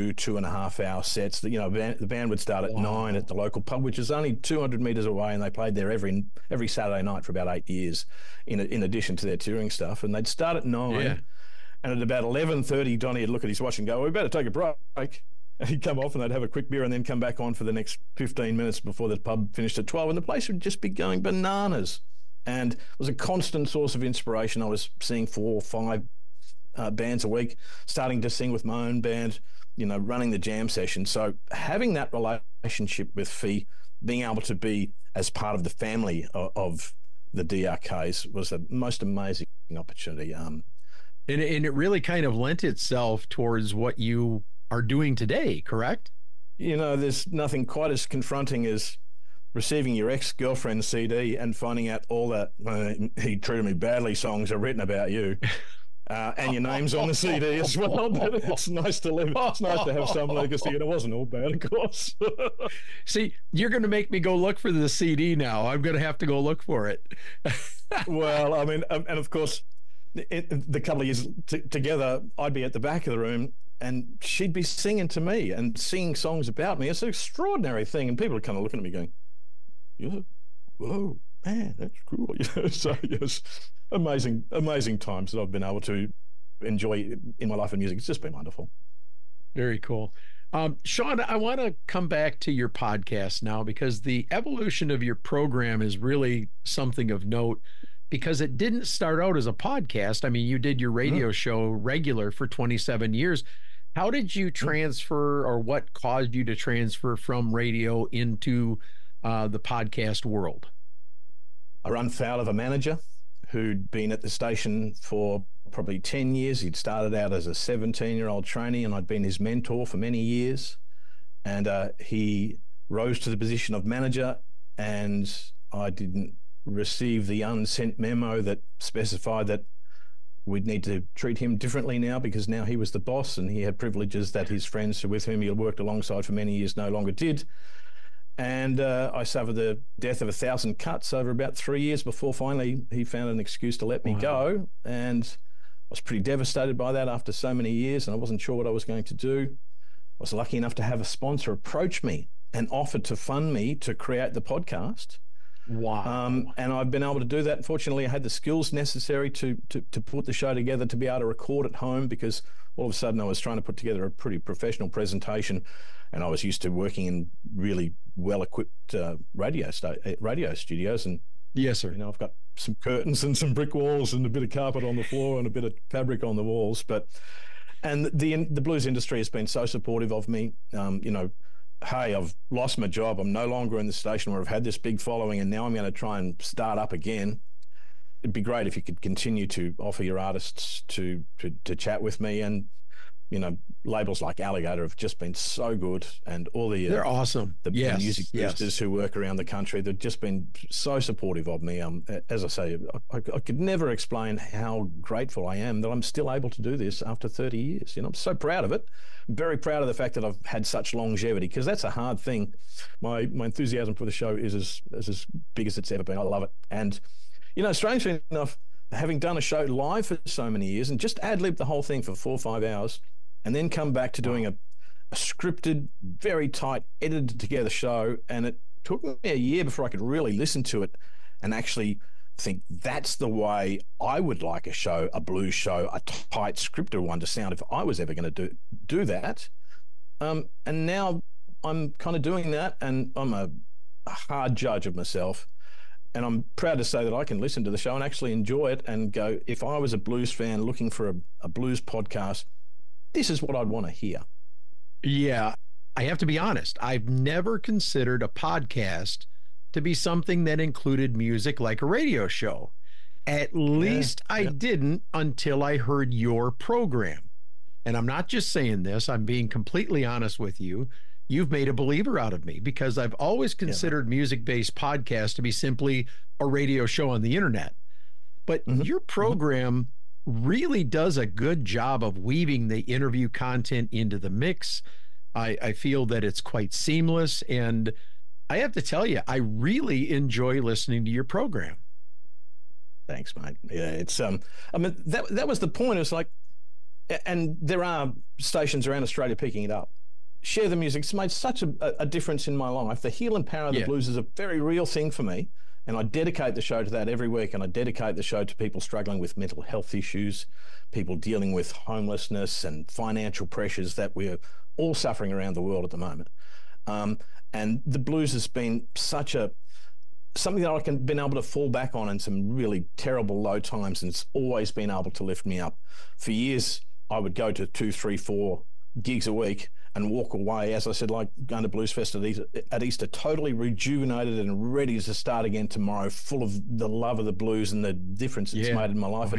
2.5 hour sets. The band would start at 9 at the local pub, which is only 200 metres away, and they played there every Saturday night for about 8 years, in addition to their touring stuff. And they'd start at 9, and at about 11:30, Donnie would look at his watch and go, "We better take a break." And he'd come off, and they'd have a quick beer and then come back on for the next 15 minutes before the pub finished at 12, and the place would just be going bananas. And it was a constant source of inspiration. I was seeing 4 or 5 bands a week, starting to sing with my own band, running the jam session. So having that relationship with Fee, being able to be as part of the family of the DRKs, was the most amazing opportunity. And it really kind of lent itself towards what you are doing today, correct? There's nothing quite as confronting as receiving your ex-girlfriend's CD and finding out all that "he treated me badly" songs are written about you. And your name's on the CD as well. But it's nice to live. It's nice to have some legacy, and it wasn't all bad, of course. See, you're going to make me go look for the CD now. I'm going to have to go look for it. Well, I mean, and of course, the couple of years together, I'd be at the back of the room, and she'd be singing to me and singing songs about me. It's an extraordinary thing, and people are kind of looking at me going, "Yeah, whoa, man, that's cool." So yes, amazing times that I've been able to enjoy in my life of music. It's just been wonderful. Very cool. Sean, I want to come back to your podcast now, because the evolution of your program is really something of note, because it didn't start out as a podcast. I mean, you did your radio show regular for 27 years. How did you transfer, or what caused you to transfer from radio into the podcast world? I run foul of a manager who'd been at the station for probably 10 years. He'd started out as a 17-year-old trainee, and I'd been his mentor for many years. And he rose to the position of manager, and I didn't receive the unsent memo that specified that we'd need to treat him differently now, because now he was the boss and he had privileges that his friends with whom he had worked alongside for many years no longer did. And I suffered the death of 1,000 cuts over about 3 years before finally he found an excuse to let me go. And I was pretty devastated by that after so many years, and I wasn't sure what I was going to do. I was lucky enough to have a sponsor approach me and offer to fund me to create the podcast. Wow. And I've been able to do that. Fortunately, I had the skills necessary to put the show together, to be able to record at home, because all of a sudden I was trying to put together a pretty professional presentation, and I was used to working in really well-equipped radio studios. And yes, sir. You know, I've got some curtains and some brick walls and a bit of carpet on the floor and a bit of fabric on the walls. And the blues industry has been so supportive of me. You know, hey, I've lost my job. I'm no longer in the station where I've had this big following, and now I'm going to try and start up again. It'd be great if you could continue to offer your artists to chat with me. And, you know, labels like Alligator have just been so good, and all the they're awesome. The music boosters who work around the country, they've just been so supportive of me. As I say, I could never explain how grateful I am that I'm still able to do this after 30 years. You know, I'm so proud of it. I'm very proud of the fact that I've had such longevity, because that's a hard thing. My enthusiasm for the show is as big as it's ever been. I love it. And, you know, strangely enough, having done a show live for so many years and just ad-lib the whole thing for 4 or 5 hours, and then come back to doing a scripted, very tight, edited together show. And it took me a year before I could really listen to it and actually think that's the way I would like a show, a blues show, a tight scripted one to sound if I was ever going to do that. And now I'm kind of doing that, and I'm a hard judge of myself. And I'm proud to say that I can listen to the show and actually enjoy it and go, if I was a blues fan looking for a blues podcast, this is what I'd want to hear. Yeah, I have to be honest. I've never considered a podcast to be something that included music like a radio show. At least I didn't until I heard your program. And I'm not just saying this, I'm being completely honest with you. You've made a believer out of me, because I've always considered music-based podcasts to be simply a radio show on the internet. But your program really does a good job of weaving the interview content into the mix. I feel that it's quite seamless, and I have to tell you, I really enjoy listening to your program. Thanks, mate. Yeah, it's I mean, that was the point. It's like, and there are stations around Australia picking it up. Share the music. It's made such a difference in my life. The heel and power of the blues is a very real thing for me. And I dedicate the show to that every week. And I dedicate the show to people struggling with mental health issues, people dealing with homelessness and financial pressures that we're all suffering around the world at the moment. And the blues has been something that I can been able to fall back on in some really terrible low times. And it's always been able to lift me up. For years, I would go to 2, 3, 4 gigs a week and walk away, as I said, like going to Blues Fest at Easter, totally rejuvenated and ready to start again tomorrow, full of the love of the blues and the difference it's made in my life.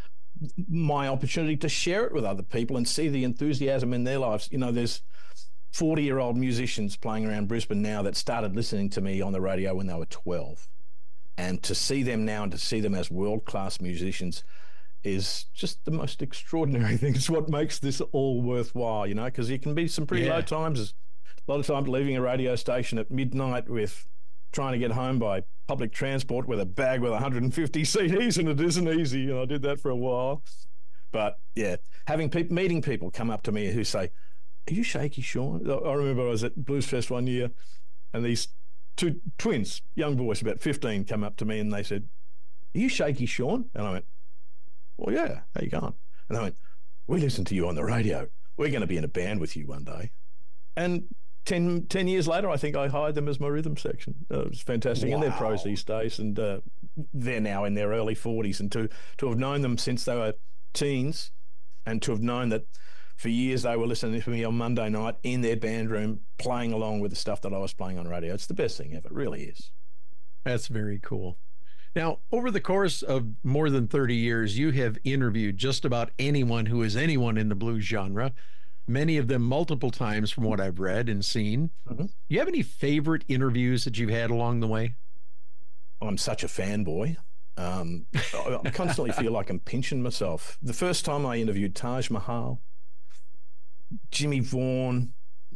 My opportunity to share it with other people and see the enthusiasm in their lives. You know, there's 40-year-old musicians playing around Brisbane now that started listening to me on the radio when they were 12. And to see them now and to see them as world-class musicians is just the most extraordinary thing. It's what makes this all worthwhile, you know, because you can be some pretty low times. A lot of times leaving a radio station at midnight with trying to get home by public transport with a bag with 150 CDs, and it isn't easy. And I did that for a while. But yeah, meeting people come up to me who say, "Are you Shaky Sean?" I remember I was at Blues Fest one year, and these 2 twins, young boys, about 15, come up to me and they said, "Are you Shaky Sean?" And I went, "Well, yeah, how you going?" And they went, "We listen to you on the radio. We're going to be in a band with you one day." And 10 years later, I think I hired them as my rhythm section. It was fantastic. Wow. And they're pros these days, and they're now in their early 40s. And to have known them since they were teens, and to have known that for years they were listening to me on Monday night in their band room, playing along with the stuff that I was playing on radio, it's the best thing ever. It really is. That's very cool. Now, over the course of more than 30 years, you have interviewed just about anyone who is anyone in the blues genre, many of them multiple times from what I've read and seen. Mm-hmm. Do you have any favorite interviews that you've had along the way? I'm such a fanboy. I constantly feel like I'm pinching myself. The first time I interviewed Taj Mahal, Jimmy Vaughan,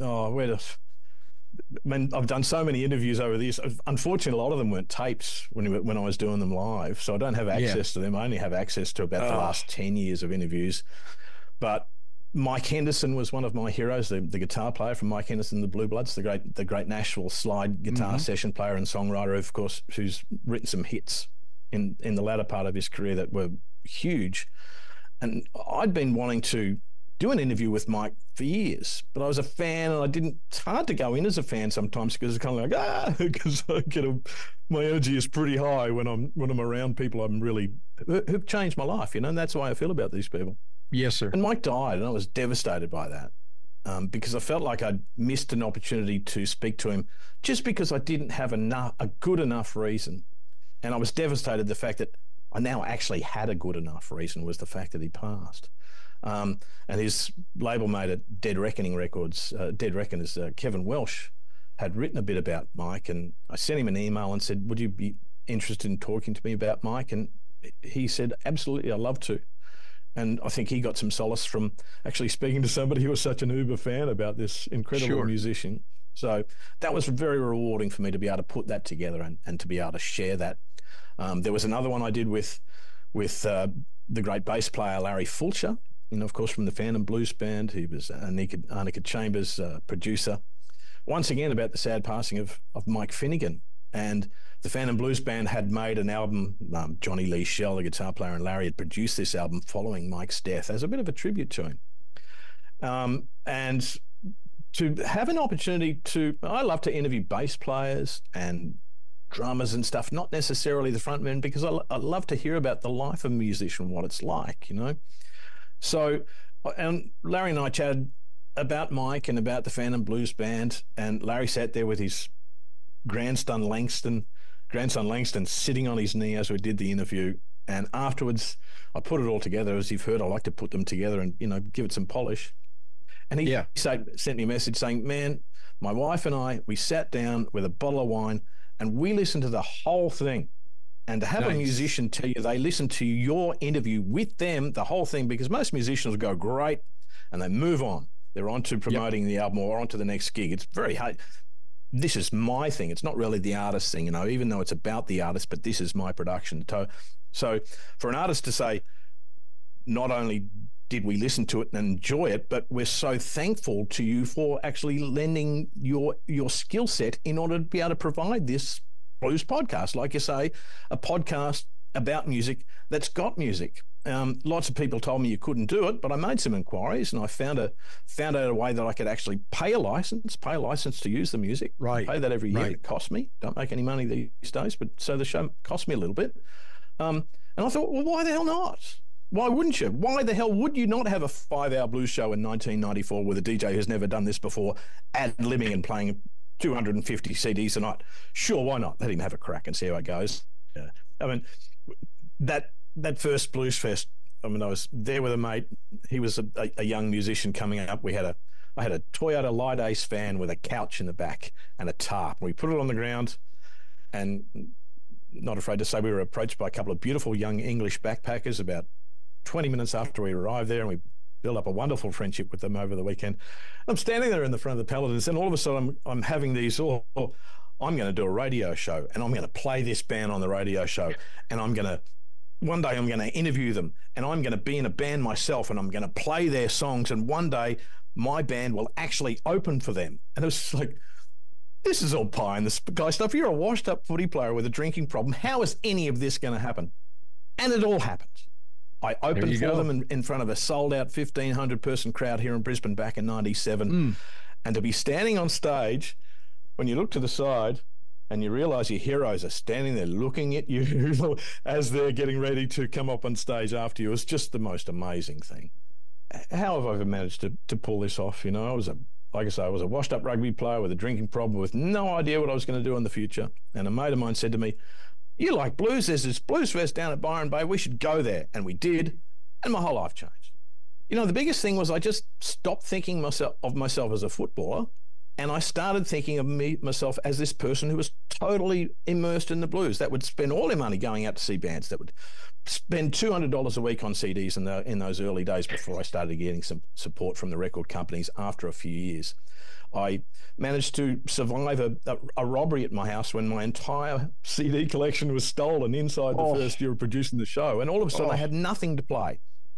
I've done so many interviews over the years. Unfortunately, a lot of them weren't taped when I was doing them live, so I don't have access to them. I only have access to about the last 10 years of interviews. But Mike Henderson was one of my heroes, the guitar player from Mike Henderson, the Blue Bloods, the great Nashville slide guitar session player and songwriter, of course, who's written some hits in the latter part of his career that were huge. And I'd been wanting to do an interview with Mike for years, but I was a fan, and it's hard to go in as a fan sometimes because it's kind of like, because my energy is pretty high when I'm around people who've changed my life, and that's why I feel about these people. Yes, sir. And Mike died, and I was devastated by that because I felt like I'd missed an opportunity to speak to him just because I didn't have a good enough reason. And I was devastated the fact that I now actually had a good enough reason was the fact that he passed. And his label mate at Dead Reckoning Records, Dead Reckoners, Kevin Welsh, had written a bit about Mike, and I sent him an email and said, would you be interested in talking to me about Mike? And he said, absolutely, I'd love to. And I think he got some solace from actually speaking to somebody who was such an uber fan about this incredible musician. So that was very rewarding for me to be able to put that together and to be able to share that. There was another one I did with the great bass player Larry Fulcher, of course, from the Phantom Blues Band. He was Arnica Chambers' producer. Once again, about the sad passing of Mike Finnegan. And the Phantom Blues Band had made an album. Johnny Lee Schell, the guitar player, and Larry had produced this album following Mike's death as a bit of a tribute to him. And to have an opportunity I love to interview bass players and drummers and stuff, not necessarily the frontmen, because I love to hear about the life of a musician, what it's like, So, and Larry and I chatted about Mike and about the Phantom Blues Band, and Larry sat there with his grandson Langston sitting on his knee as we did the interview. And afterwards, I put it all together. As you've heard, I like to put them together and, give it some polish. And he sent me a message saying, man, my wife and I, we sat down with a bottle of wine and we listened to the whole thing. And to have a musician tell you they listen to your interview with them, the whole thing, because most musicians go, great, and they move on. They're on to promoting the album or on to the next gig. It's very hard. This is my thing. It's not really the artist's thing, even though it's about the artist, but this is my production. So for an artist to say, not only did we listen to it and enjoy it, but we're so thankful to you for actually lending your skill set in order to be able to provide this blues podcast, like you say, a podcast about music that's got music. Lots of people told me you couldn't do it, but I made some inquiries and I found out a way that I could actually pay a license to use the music. Right. I pay that every year. It costs me. Don't make any money these days, but so the show cost me a little bit. And I thought, well, why the hell not? Why wouldn't you? Why the hell would you not have a 5-hour blues show in 1994 with a DJ who's never done this before, ad-libbing and playing 250 CDs a night? Sure, why not? Let him have a crack and see how it goes. Yeah. I mean, that first Blues Fest, I was there with a mate. He was a young musician coming up. I had a Toyota Light Ace van with a couch in the back and a tarp. We put it on the ground, and not afraid to say we were approached by a couple of beautiful young English backpackers about 20 minutes after we arrived there, and we built up a wonderful friendship with them over the weekend. I'm standing there in the front of the Paladins, and all of a sudden I'm having these, I'm going to do a radio show, and I'm going to play this band on the radio show, and one day I'm going to interview them, and I'm going to be in a band myself, and I'm going to play their songs, and one day my band will actually open for them. And it was just like, this is all pie in the sky stuff. You're a washed-up footy player with a drinking problem. How is any of this going to happen? And it all happened. I opened for them in front of a sold-out 1,500-person crowd here in Brisbane back in 97. And to be standing on stage, when you look to the side and you realise your heroes are standing there looking at you as they're getting ready to come up on stage after you, is just the most amazing thing. How have I ever managed to pull this off? I was a washed-up rugby player with a drinking problem with no idea what I was going to do in the future. And a mate of mine said to me, you like blues? There's this blues fest down at Byron Bay. We should go there. And we did. And my whole life changed. You know, the biggest thing was I just stopped thinking of myself as a footballer. And I started thinking of myself as this person who was totally immersed in the blues, that would spend all their money going out to see bands, that would spend $200 a week on CDs in those early days before I started getting some support from the record companies after a few years. I managed to survive a robbery at my house when my entire CD collection was stolen inside the first year of producing the show. And all of a sudden I had nothing to play.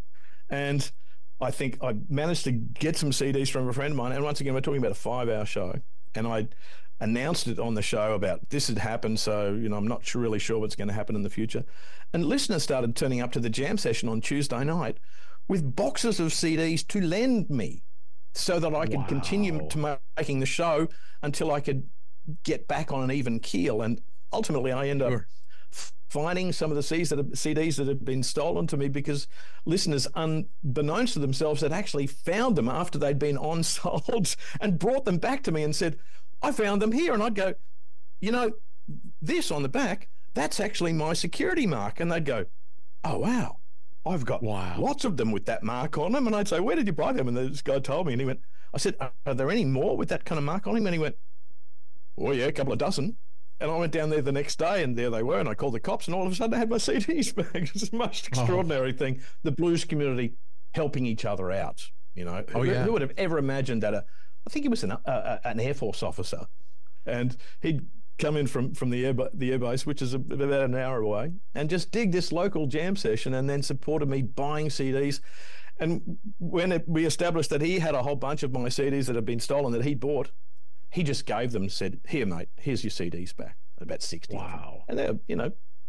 And I think I managed to get some CDs from a friend of mine. And once again, we're talking about a 5-hour show. And I announced it on the show about this had happened. So, you know, I'm not really sure what's going to happen in the future. And listeners started turning up to the jam session on Tuesday night with boxes of CDs to lend me so that I could continue to making the show until I could get back on an even keel. And ultimately, I end up finding some of the CDs that had been stolen to me because listeners, unbeknownst to themselves, had actually found them after they'd been on-sold and brought them back to me and said, I found them here. And I'd go, you know, this on the back, that's actually my security mark. And they'd go, oh, wow, I've got lots of them with that mark on them. And I'd say, where did you buy them? And this guy told me, and he went, I said, are there any more with that kind of mark on him? And he went, oh, yeah, a couple of dozen. And I went down there the next day, and there they were. And I called the cops, and all of a sudden I had my CDs back. It's the most extraordinary thing. The blues community helping each other out. You know, who would have ever imagined that? I think he was an Air Force officer, and he'd come in from the air base, which is about an hour away, and just dig this local jam session, and then supported me buying CDs. And when we established that he had a whole bunch of my CDs that had been stolen that he bought, he just gave them, said, here, mate, here's your CDs back. About 60. Wow. And they're, you know,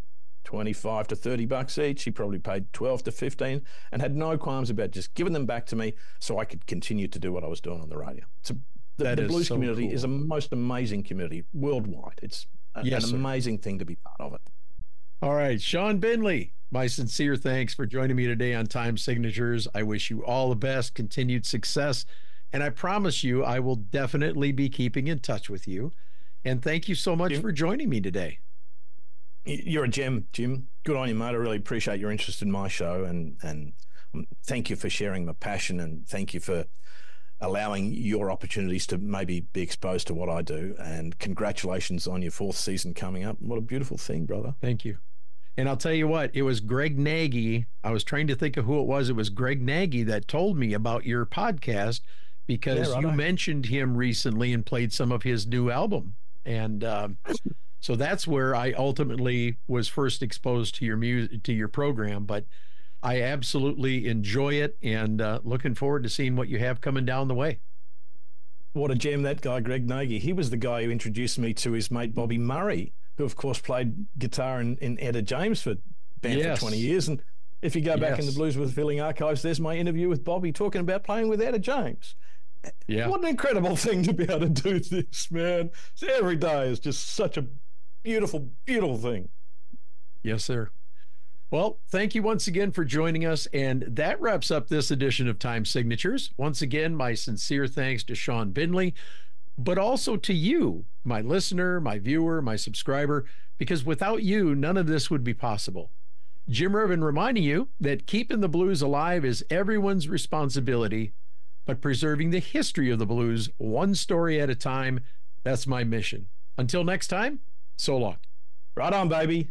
$25 to $30 each. He probably paid 12 to 15 and had no qualms about just giving them back to me so I could continue to do what I was doing on the radio. The blues community is a most amazing community worldwide. It's an amazing thing to be part of it. All right, Sean Binley, my sincere thanks for joining me today on Time Signatures. I wish you all the best, continued success. And I promise you, I will definitely be keeping in touch with you. And thank you so much for joining me today. You're a gem, Jim. Good on you, mate. I really appreciate your interest in my show. And thank you for sharing my passion. And thank you for allowing your opportunities to maybe be exposed to what I do. And congratulations on your 4th season coming up. What a beautiful thing, brother. Thank you. And I'll tell you what, it was Greg Nagy. I was trying to think of who it was. It was Greg Nagy that told me about your podcast, because you mentioned him recently and played some of his new album. And so that's where I ultimately was first exposed to your music, to your program. But I absolutely enjoy it, and looking forward to seeing what you have coming down the way. What a gem, that guy, Greg Nagy. He was the guy who introduced me to his mate, Bobby Murray, who, of course, played guitar in Etta James for 20 years. And if you go back in the Blues with Feeling archives, there's my interview with Bobby talking about playing with Etta James. Yeah. What an incredible thing to be able to do this, man. So every day is just such a beautiful, beautiful thing. Yes, sir. Well, thank you once again for joining us. And that wraps up this edition of Time Signatures. Once again, my sincere thanks to Sean Binley, but also to you, my listener, my viewer, my subscriber, because without you, none of this would be possible. Jim Irvin reminding you that keeping the blues alive is everyone's responsibility, but preserving the history of the blues one story at a time, that's my mission. Until next time, so long. Right on, baby.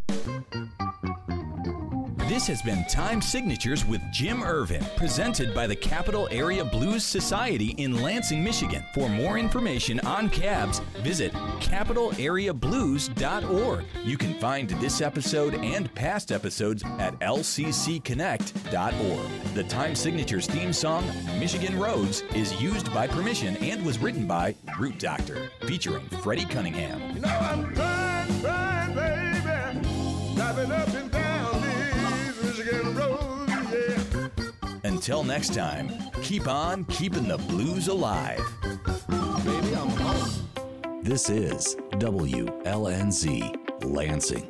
This has been Time Signatures with Jim Irvin, presented by the Capital Area Blues Society in Lansing, Michigan. For more information on cabs, visit capitalareablues.org. You can find this episode and past episodes at lccconnect.org. The Time Signatures theme song, Michigan Roads, is used by permission and was written by Root Doctor, featuring Freddie Cunningham. You know I'm trying, baby, driving up and down these Michigan roads, yeah. Until next time, keep on keeping the blues alive. Baby, I'm home. This is WLNZ Lansing.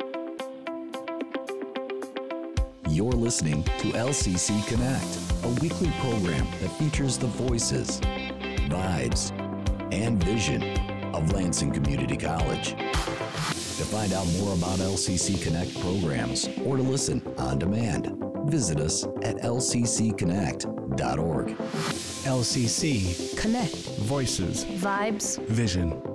You're listening to LCC Connect, a weekly program that features the voices, vibes, and vision of Lansing Community College. To find out more about LCC Connect programs or to listen on demand, visit us at lccconnect.org. LCC Connect. Voices. Vibes. Vision.